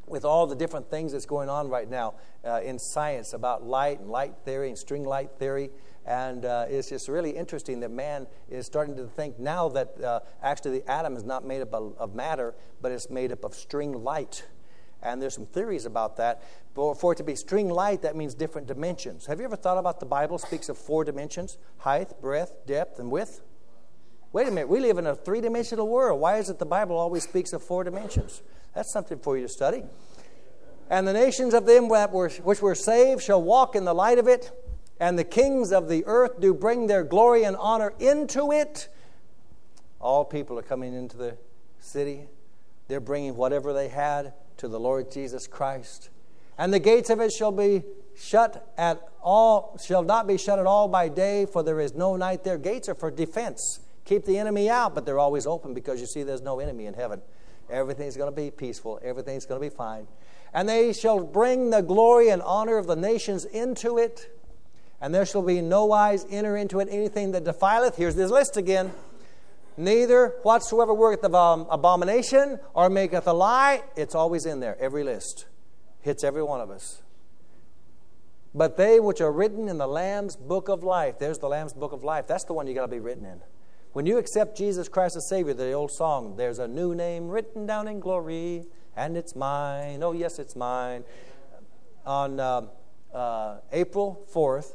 with all the different things that's going on right now in science about light and light theory and string light theory. And it's just really interesting that man is starting to think now that actually the atom is not made up of matter, but it's made up of string light. And there's some theories about that. But for it to be string light, that means different dimensions. Have you ever thought about the Bible speaks of 4 dimensions? Height, breadth, depth, and width? Wait a minute, we live in a 3-dimensional world. Why is it the Bible always speaks of 4 dimensions? That's something for you to study. And the nations of them which were saved shall walk in the light of it, and the kings of the earth do bring their glory and honor into it. All people are coming into the city. They're bringing whatever they had to the Lord Jesus Christ. And the gates of it shall not be shut at all by day, for there is no night there. Gates are for defense. Keep the enemy out, but they're always open because you see there's no enemy in heaven. Everything's going to be peaceful. Everything's going to be fine. And they shall bring the glory and honor of the nations into it. And there shall be no wise enter into it anything that defileth. Here's this list again. Neither whatsoever worketh of abomination or maketh a lie. It's always in there. Every list. Hits every one of us. But they which are written in the Lamb's book of life. There's the Lamb's book of life. That's the one you got to be written in. When you accept Jesus Christ as Savior, the old song, there's a new name written down in glory, and it's mine. Oh, yes, it's mine. On April 4th,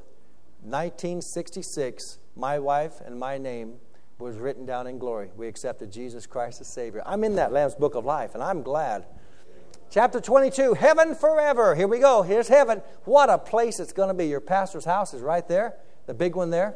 1966, my wife and my name was written down in glory. We accepted Jesus Christ as Savior. I'm in that Lamb's book of life, and I'm glad. Chapter 22, heaven forever. Here we go. Here's heaven. What a place it's going to be. Your pastor's house is right there, the big one there.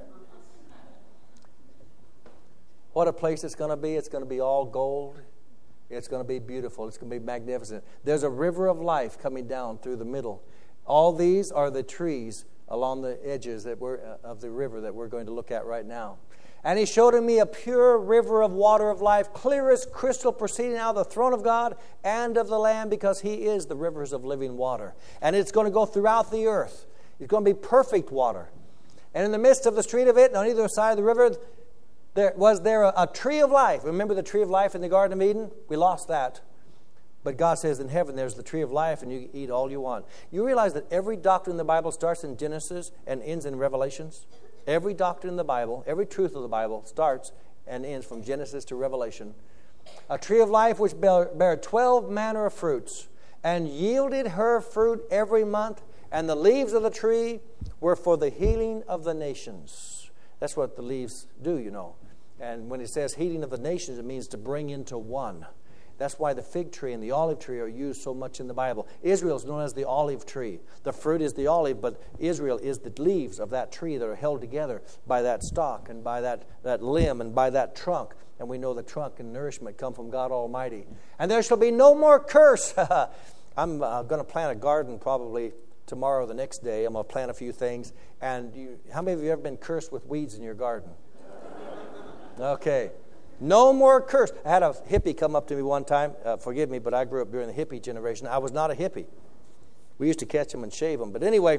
What a place it's going to be. It's going to be all gold. It's going to be beautiful. It's going to be magnificent. There's a river of life coming down through the middle. All these are the trees along the edges of the river that we're going to look at right now. And he showed me a pure river of water of life, clear as crystal, proceeding out of the throne of God and of the Lamb, because he is the rivers of living water. And it's going to go throughout the earth. It's going to be perfect water. And in the midst of the street of it, on either side of the river, there was a tree of life. Remember the tree of life in the Garden of Eden? We lost that. But God says in heaven there's the tree of life and you can eat all you want. You realize that every doctrine in the Bible starts in Genesis and ends in Revelations? Every doctrine in the Bible, every truth of the Bible starts and ends from Genesis to Revelation. A tree of life which bare 12 manner of fruits, and yielded her fruit every month, and the leaves of the tree were for the healing of the nations. That's what the leaves do, you know. And when it says healing of the nations, it means to bring into one. That's why the fig tree and the olive tree are used so much in the Bible. Israel is known as the olive tree. The fruit is the olive, but Israel is the leaves of that tree that are held together by that stalk and by that limb and by that trunk. And we know the trunk and nourishment come from God Almighty. And there shall be no more curse. I'm going to plant a garden probably tomorrow or the next day. I'm going to plant a few things. And how many of you have ever been cursed with weeds in your garden? Okay. No more curse. I had a hippie come up to me one time. Forgive me, but I grew up during the hippie generation. I was not a hippie. We used to catch them and shave them. But anyway.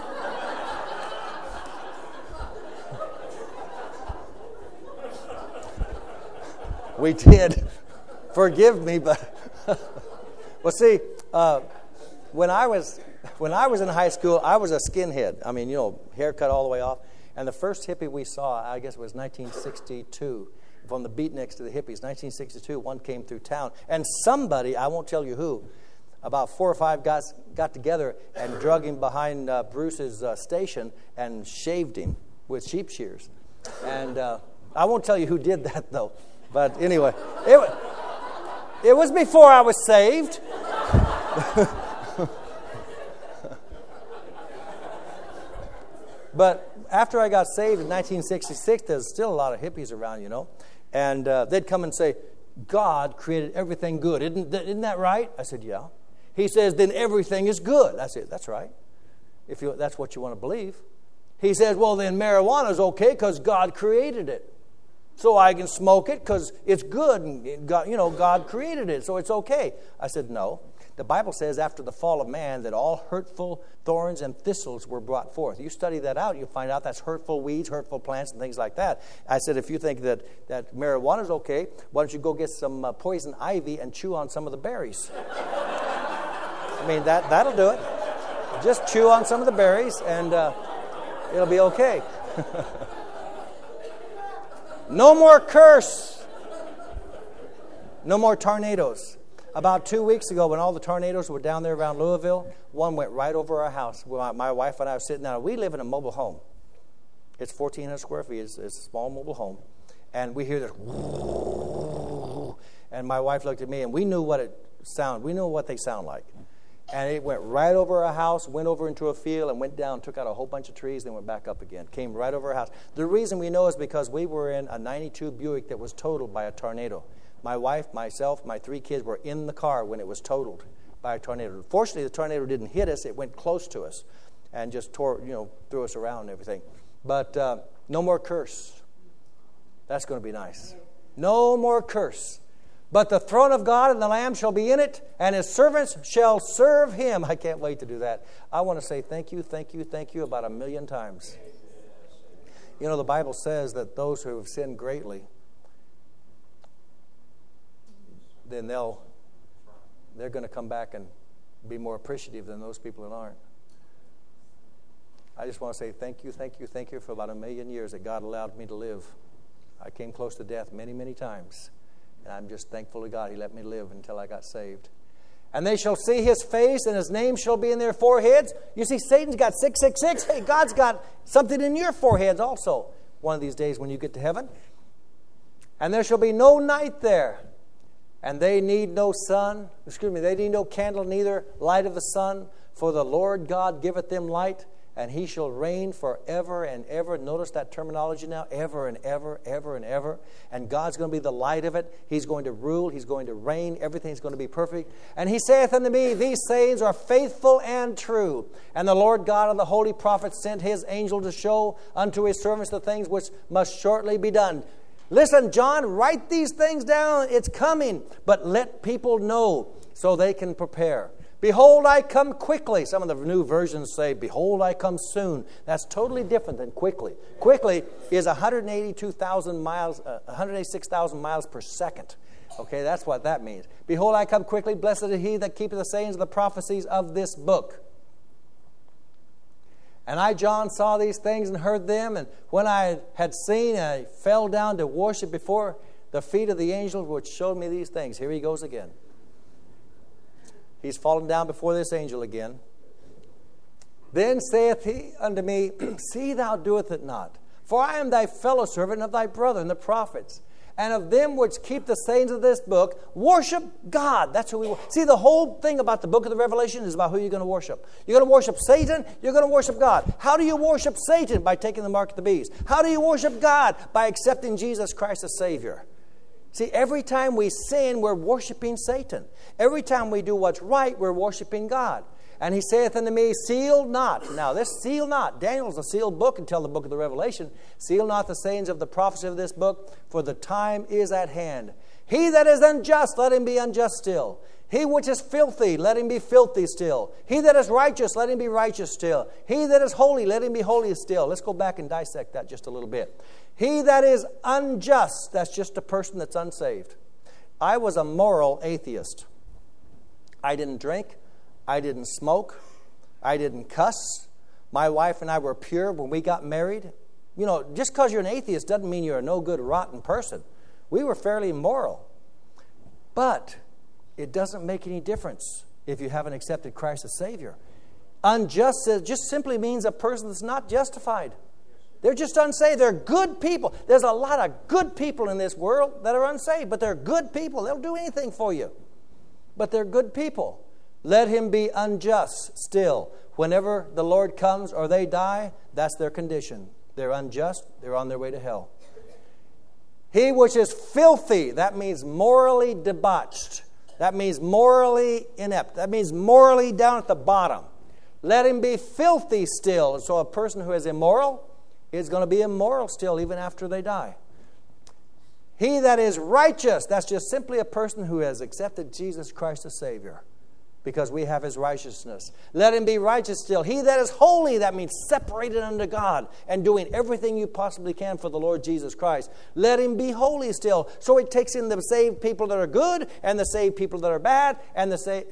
We did. Forgive me, but well, see, when I was in high school, I was a skinhead. I mean, haircut all the way off. And the first hippie we saw, I guess it was 1962, from the beatniks to the hippies. 1962, one came through town. And somebody, I won't tell you who, about 4 or 5 guys got together and drug him behind Bruce's station and shaved him with sheep shears. And I won't tell you who did that, though. But anyway, it was before I was saved. But after I got saved in 1966, there's still a lot of hippies around, And they'd come and say, God created everything good. Isn't that right? I said, yeah. He says, then everything is good. I said, that's right. If that's what you want to believe. He says, well, then marijuana's okay because God created it. So I can smoke it because it's good. And God created it, so it's okay. I said, no. The Bible says after the fall of man that all hurtful thorns and thistles were brought forth. You study that out, you'll find out that's hurtful weeds, hurtful plants, and things like that. I said, if you think that marijuana is okay, why don't you go get some poison ivy and chew on some of the berries? I mean, that'll do it. Just chew on some of the berries and it'll be okay. No more curse. No more tornadoes. About 2 weeks ago, when all the tornadoes were down there around Louisville, one went right over our house. My wife and I were sitting down. We live in a mobile home. It's 1,400 square feet. It's a small mobile home. And we hear this. And my wife looked at me, and we knew what it sounded. We knew what they sound like. And it went right over our house, went over into a field, and went down, took out a whole bunch of trees, then went back up again. Came right over our house. The reason we know is because we were in a 92 Buick that was totaled by a tornado. My wife, myself, my 3 kids were in the car when it was totaled by a tornado. Fortunately, the tornado didn't hit us. It went close to us and just threw us around and everything. But no more curse. That's going to be nice. No more curse. But the throne of God and the Lamb shall be in it, and his servants shall serve him. I can't wait to do that. I want to say thank you, thank you, thank you about 1,000,000 times. You know, the Bible says that those who have sinned greatly, then they're going to come back and be more appreciative than those people that aren't. I just want to say thank you, thank you, thank you for about 1,000,000 years that God allowed me to live. I came close to death many, many times. And I'm just thankful to God He let me live until I got saved. And they shall see His face, and His name shall be in their foreheads. You see, Satan's got 666. Hey, God's got something in your foreheads also one of these days when you get to heaven. And there shall be no night there. And they need no sun. They need no candle, neither light of the sun. For the Lord God giveth them light, and He shall reign forever and ever. Notice that terminology now, ever and ever, ever and ever. And God's going to be the light of it. He's going to rule. He's going to reign. Everything's going to be perfect. And He saith unto me, these sayings are faithful and true. And the Lord God of the holy prophets sent His angel to show unto His servants the things which must shortly be done. Listen, John, write these things down. It's coming. But let people know so they can prepare. Behold, I come quickly. Some of the new versions say, behold, I come soon. That's totally different than quickly. Quickly is 186,000 miles per second. Okay, that's what that means. Behold, I come quickly. Blessed is he that keepeth the sayings of the prophecies of this book. And I, John, saw these things and heard them. And when I had seen, I fell down to worship before the feet of the angel which showed me these things. Here he goes again. He's fallen down before this angel again. Then saith he unto me, see thou doest it not. For I am thy fellow servant of thy brethren, the prophets, and of them which keep the sayings of this book. Worship God. That's who we worship. See, the whole thing about the book of the Revelation is about who you're going to worship. You're going to worship Satan. You're going to worship God. How do you worship Satan? By taking the mark of the beast. How do you worship God? By accepting Jesus Christ as Savior. See, every time we sin, we're worshiping Satan. Every time we do what's right, we're worshiping God. And he saith unto me, seal not. Now, this seal not. Daniel's a sealed book until the book of the Revelation. Seal not the sayings of the prophecy of this book, for the time is at hand. He that is unjust, let him be unjust still. He which is filthy, let him be filthy still. He that is righteous, let him be righteous still. He that is holy, let him be holy still. Let's go back and dissect that just a little bit. He that is unjust, that's just a person that's unsaved. I was a moral atheist. I didn't drink. I didn't smoke. I didn't cuss. My wife and I were pure when we got married. You know, just because you're an atheist doesn't mean you're a no-good, rotten person. We were fairly moral. But it doesn't make any difference if you haven't accepted Christ as Savior. Unjust just simply means a person that's not justified. They're just unsaved. They're good people. There's a lot of good people in this world that are unsaved, but they're good people. They'll do anything for you. But they're good people. Let him be unjust still. Whenever the Lord comes or they die, that's their condition. They're unjust. They're on their way to hell. He which is filthy, that means morally debauched. That means morally inept. That means morally down at the bottom. Let him be filthy still. And so a person who is immoral is going to be immoral still even after they die. He that is righteous, that's just simply a person who has accepted Jesus Christ as Savior. because we have His righteousness. Let him be righteous still. He that is holy, that means separated unto God and doing everything you possibly can for the Lord Jesus Christ. Let him be holy still. So it takes in the saved people that are good and the saved people that are bad and the saved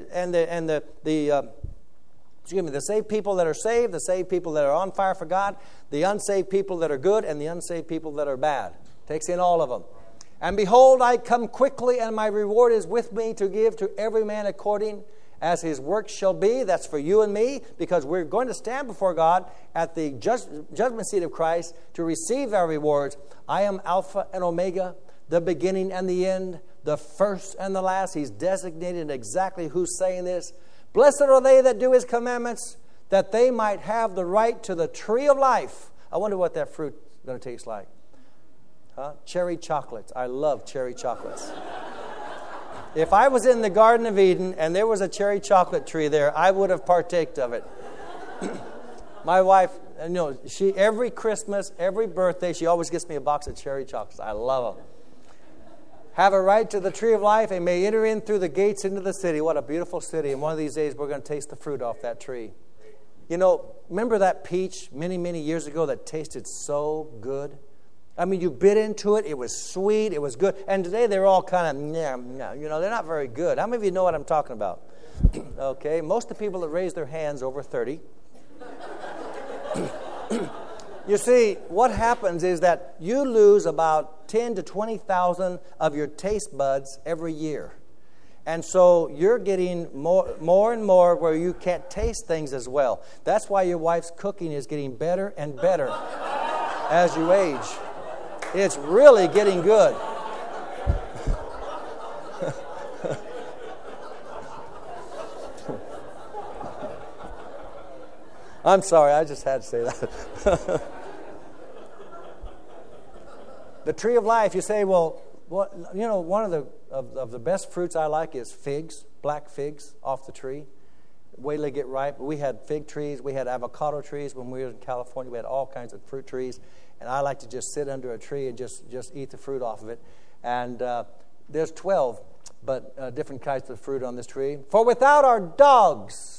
people that are saved, the saved people that are on fire for God, the unsaved people that are good, and the unsaved people that are bad. Takes in all of them. And behold, I come quickly, and my reward is with me to give to every man according as his work shall be. That's for you and me, because we're going to stand before God at the judgment seat of Christ to receive our rewards. I am Alpha and Omega, the beginning and the end, the first and the last. He's designated exactly who's saying this. Blessed are they that do His commandments, that they might have the right to the tree of life. I wonder what that fruit is going to taste like. Cherry chocolates. I love cherry chocolates. If I was in the Garden of Eden and there was a cherry chocolate tree there, I would have partaked of it. My wife, she every Christmas, every birthday, she always gets me a box of cherry chocolates. I love them. Have a right to the tree of life and may enter in through the gates into the city. What a beautiful city. And one of these days we're going to taste the fruit off that tree. Remember that peach many, many years ago that tasted so good? I mean, you bit into it. It was sweet. It was good. And today they're all kind of, they're not very good. How many of you know what I'm talking about? Okay, most of the people that raise their hands over 30. You see, what happens is that you lose about 10 to 20,000 of your taste buds every year. And so you're getting more and more where you can't taste things as well. That's why your wife's cooking is getting better and better as you age. It's really getting good. I'm sorry, I just had to say that. The tree of life, you say, well, one of the best fruits I like is figs, black figs off the tree. Wait till they get ripe. We had fig trees, we had avocado trees when we were in California. We had all kinds of fruit trees. And I like to just sit under a tree and just eat the fruit off of it. And there's 12 different kinds of fruit on this tree. For without our dogs...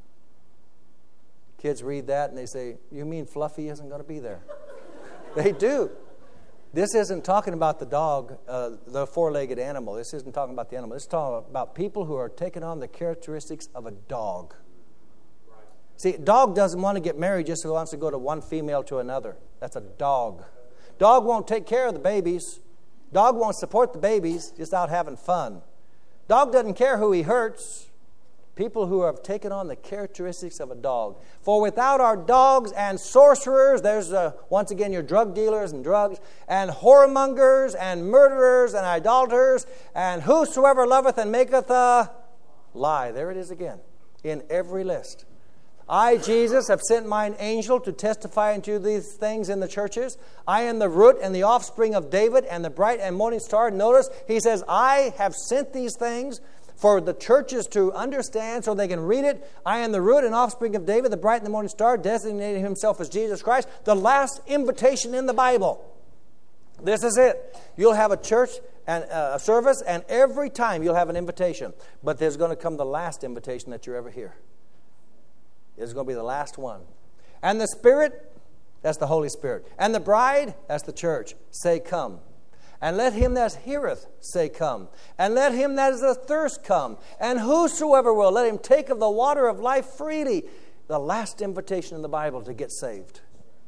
Kids read that and they say, you mean Fluffy isn't going to be there? They do. This isn't talking about the dog, the four-legged animal. This isn't talking about the animal. This is talking about people who are taking on the characteristics of a dog. Right. See, a dog doesn't want to get married just so he wants to go to one female to another. That's a dog. Dog won't take care of the babies. Dog won't support the babies just out having fun. Dog doesn't care who he hurts. People who have taken on the characteristics of a dog. For without our dogs and sorcerers, there's once again your drug dealers and drugs, and whoremongers and murderers and idolaters, and whosoever loveth and maketh a lie. There it is again, in every list. I, Jesus, have sent mine angel to testify unto these things in the churches. I am the root and the offspring of David and the bright and morning star. Notice, he says, I have sent these things for the churches to understand so they can read it. I am the root and offspring of David, the bright and the morning star, designating himself as Jesus Christ. The last invitation in the Bible. This is it. You'll have a church and a service, and every time you'll have an invitation. But there's going to come the last invitation that you ever hear. It's going to be the last one. And the Spirit, that's the Holy Spirit. And the bride, that's the church, say, come. And let him that heareth say, come. And let him that is athirst come. And whosoever will, let him take of the water of life freely. The last invitation in the Bible to get saved.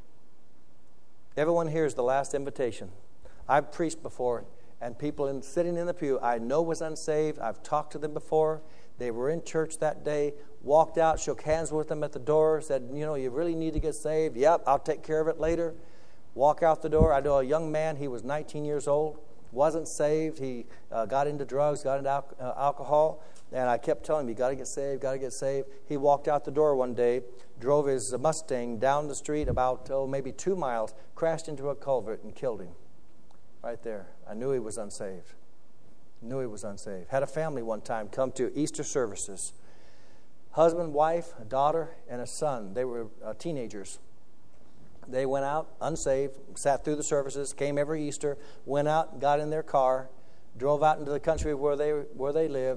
Everyone here is the last invitation. I've preached before, and people sitting in the pew I know was unsaved. I've talked to them before. They were in church that day, walked out, shook hands with them at the door, said, you really need to get saved. Yep, I'll take care of it later. Walk out the door. I know a young man, he was 19 years old, wasn't saved. He got into drugs, got into alcohol, and I kept telling him, you got to get saved, got to get saved. He walked out the door one day, drove his Mustang down the street about, maybe 2 miles, crashed into a culvert and killed him. Right there. I knew he was unsaved. Had a family one time come to Easter services. Husband, wife, a daughter, and a son. They were teenagers. They went out unsaved, sat through the services, came every Easter, went out, got in their car, drove out into the country where they lived,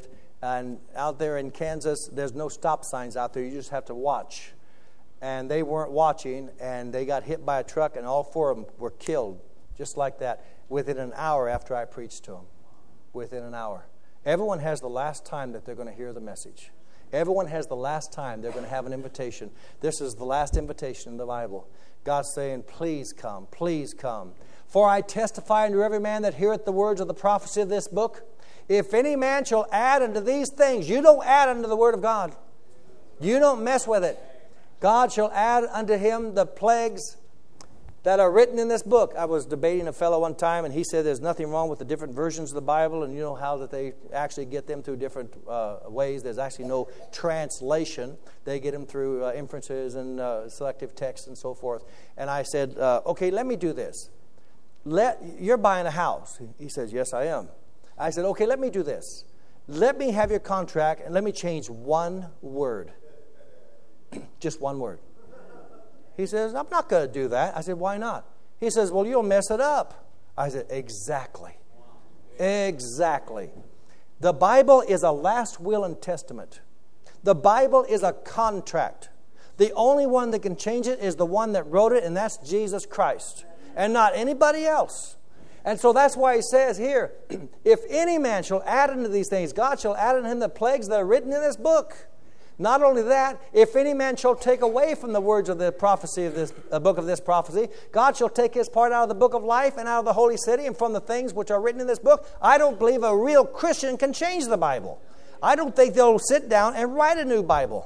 And out there in Kansas, there's no stop signs out there. You just have to watch. And they weren't watching, and they got hit by a truck, and all 4 of them were killed, just like that, within an hour after I preached to them. Within an hour. Everyone has the last time that they're going to hear the message. Everyone has the last time they're going to have an invitation. This is the last invitation in the Bible. God's saying, please come, please come. For I testify unto every man that heareth the words of the prophecy of this book, if any man shall add unto these things, you don't add unto the word of God. You don't mess with it. God shall add unto him the plagues that are written in this book. I was debating a fellow one time, and he said there's nothing wrong with the different versions of the Bible, and you know how that they actually get them through different ways. There's actually no translation. They get them through inferences and selective text and so forth. And I said, okay, let me do this. You're buying a house. He says, yes, I am. I said, okay, let me do this. Let me have your contract, and let me change one word. Just one word. He says, I'm not going to do that. I said, why not? He says, well, you'll mess it up. I said, exactly. Exactly. The Bible is a last will and testament. The Bible is a contract. The only one that can change it is the one that wrote it, and that's Jesus Christ, and not anybody else. And so that's why he says here, if any man shall add unto these things, God shall add unto him the plagues that are written in this book. Not only that, if any man shall take away from the words of the prophecy of this book of this prophecy, God shall take his part out of the book of life and out of the holy city and from the things which are written in this book. I don't believe a real Christian can change the Bible. I don't think they'll sit down and write a new Bible.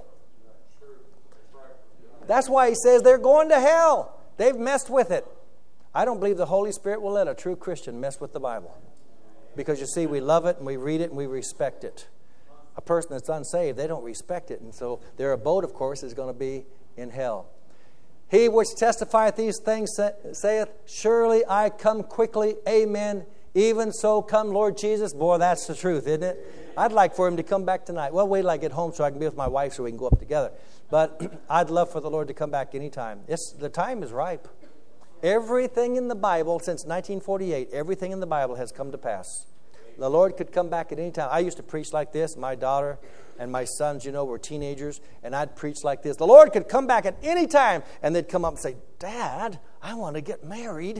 That's why he says they're going to hell. They've messed with it. I don't believe the Holy Spirit will let a true Christian mess with the Bible. Because you see, we love it and we read it and we respect it. A person that's unsaved, they don't respect it. And so their abode, of course, is going to be in hell. He which testifieth these things saith, surely I come quickly. Amen. Even so come Lord Jesus. Boy, that's the truth, isn't it? I'd like for him to come back tonight. Well, wait till I get home so I can be with my wife so we can go up together. But I'd love for the Lord to come back anytime. The time is ripe. Everything in the Bible since 1948, everything in the Bible has come to pass. The Lord could come back at any time. I used to preach like this. My daughter and my sons, were teenagers, and I'd preach like this. The Lord could come back at any time, and they'd come up and say, Dad, I want to get married.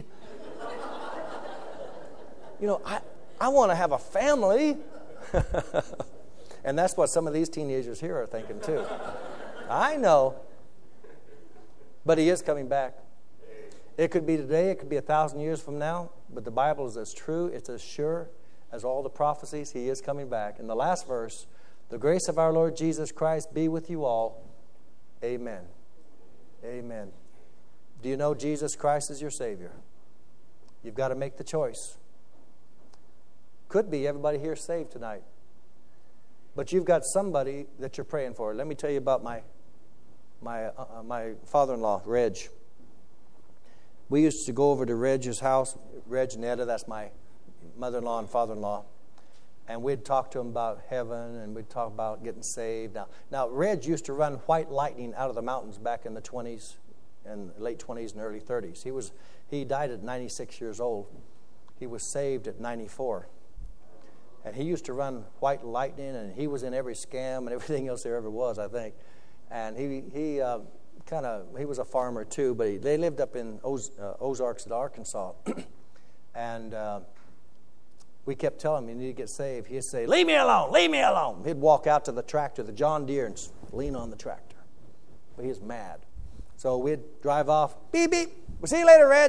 I want to have a family. And that's what some of these teenagers here are thinking too. I know. But he is coming back. It could be today, it could be 1,000 years from now, but the Bible is as true, it's as sure as all the prophecies. He is coming back. In the last verse, the grace of our Lord Jesus Christ be with you all. Amen. Amen. Do you know Jesus Christ is your Savior? You've got to make the choice. Could be everybody here saved tonight. But you've got somebody that you're praying for. Let me tell you about my father-in-law, Reg. We used to go over to Reg's house. Reg and Etta, that's my mother-in-law and father-in-law. And we'd talk to him about heaven, and we'd talk about getting saved. Now, Reg used to run white lightning out of the mountains back in the 20s, and late 20s and early 30s. He died at 96 years old. He was saved at 94. And he used to run white lightning, and he was in every scam and everything else there ever was, I think. And he was a farmer too, but they lived up in Ozarks, Arkansas. And we kept telling him, you need to get saved. He'd say, leave me alone, leave me alone. He'd walk out to the tractor, the John Deere, and lean on the tractor. But he was mad. So we'd drive off, beep, beep. We'll see you later, Reg.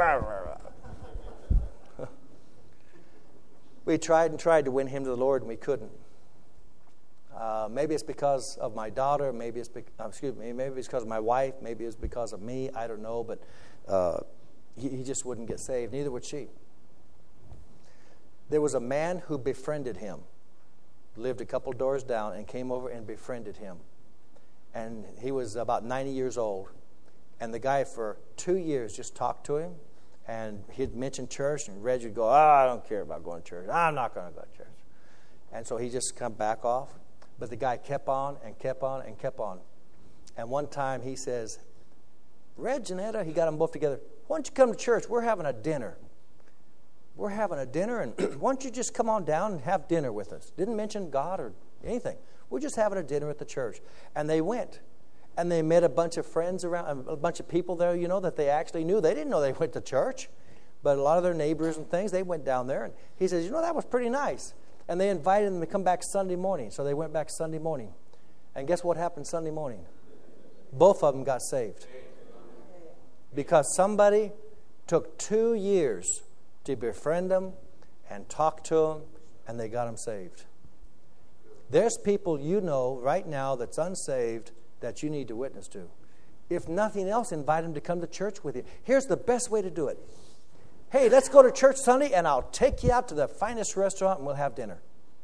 We tried to win him to the Lord, and we couldn't. Maybe it's because of my daughter. Maybe it's because of my wife. Maybe it's because of me. I don't know. But he just wouldn't get saved. Neither would she. There was a man who befriended him, lived a couple doors down, and came over and befriended him. And he was about 90 years old. And the guy for 2 years just talked to him. And he'd mention church, and Reg would go, I don't care about going to church. I'm not going to go to church. And so he just come back off. But the guy kept on and kept on and kept on. And one time he says, Reg and Etta, he got them both together, why don't you come to church? We're having a dinner. We're having a dinner, and why don't you just come on down and have dinner with us? Didn't mention God or anything. We're just having a dinner at the church. And they went. And they met a bunch of friends around, a bunch of people there, that they actually knew. They didn't know they went to church. But a lot of their neighbors and things, they went down there. And he says, that was pretty nice. And they invited them to come back Sunday morning. So they went back Sunday morning. And guess what happened Sunday morning? Both of them got saved. Because somebody took 2 years to befriend them and talk to them, and they got them saved. There's people right now that's unsaved that you need to witness to. If nothing else, invite them to come to church with you. Here's the best way to do it. Hey, let's go to church Sunday, and I'll take you out to the finest restaurant, and we'll have dinner.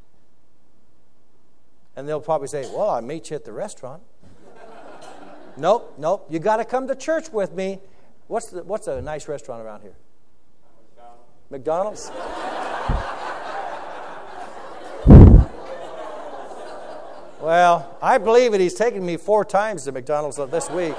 And they'll probably say, well, I'll meet you at the restaurant. Nope. You got to come to church with me. What's a nice restaurant around here? McDonald's? Well, I believe it. He's taken me 4 times to McDonald's this week.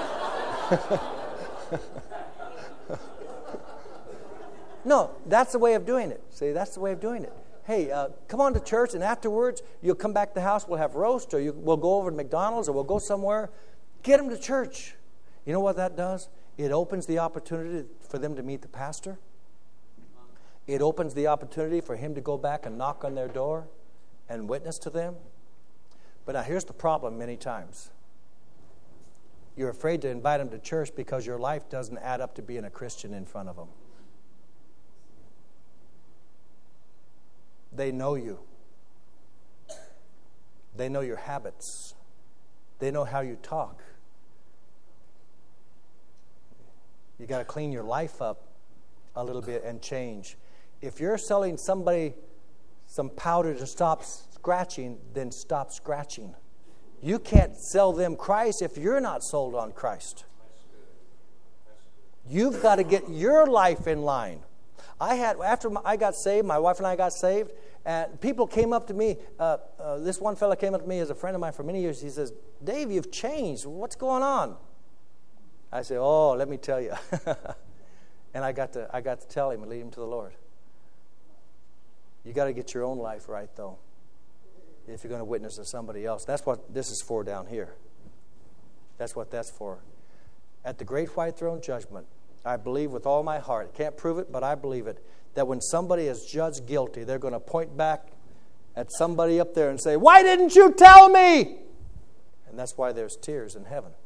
No, that's the way of doing it. See, that's the way of doing it. Hey, come on to church, and afterwards, you'll come back to the house, we'll have roast, or we'll go over to McDonald's, or we'll go somewhere. Get them to church. You know what that does? It opens the opportunity for them to meet the pastor. It opens the opportunity for him to go back and knock on their door and witness to them. But now here's the problem many times. You're afraid to invite them to church because your life doesn't add up to being a Christian in front of them. They know you. They know your habits. They know how you talk. You got to clean your life up a little bit and change. If you're selling somebody some powder to stop scratching, then stop scratching. You can't sell them Christ if you're not sold on Christ. You've got to get your life in line. After I got saved, my wife and I got saved, and people came up to me. This one fella came up to me as a friend of mine for many years. He says, Dave, you've changed. What's going on? I said, oh, let me tell you. And I got to tell him and lead him to the Lord. You got to get your own life right, though, if you're going to witness to somebody else. That's what this is for down here. That's what that's for. At the great white throne judgment, I believe with all my heart, I can't prove it, but I believe it, that when somebody is judged guilty, they're going to point back at somebody up there and say, why didn't you tell me? And that's why there's tears in heaven.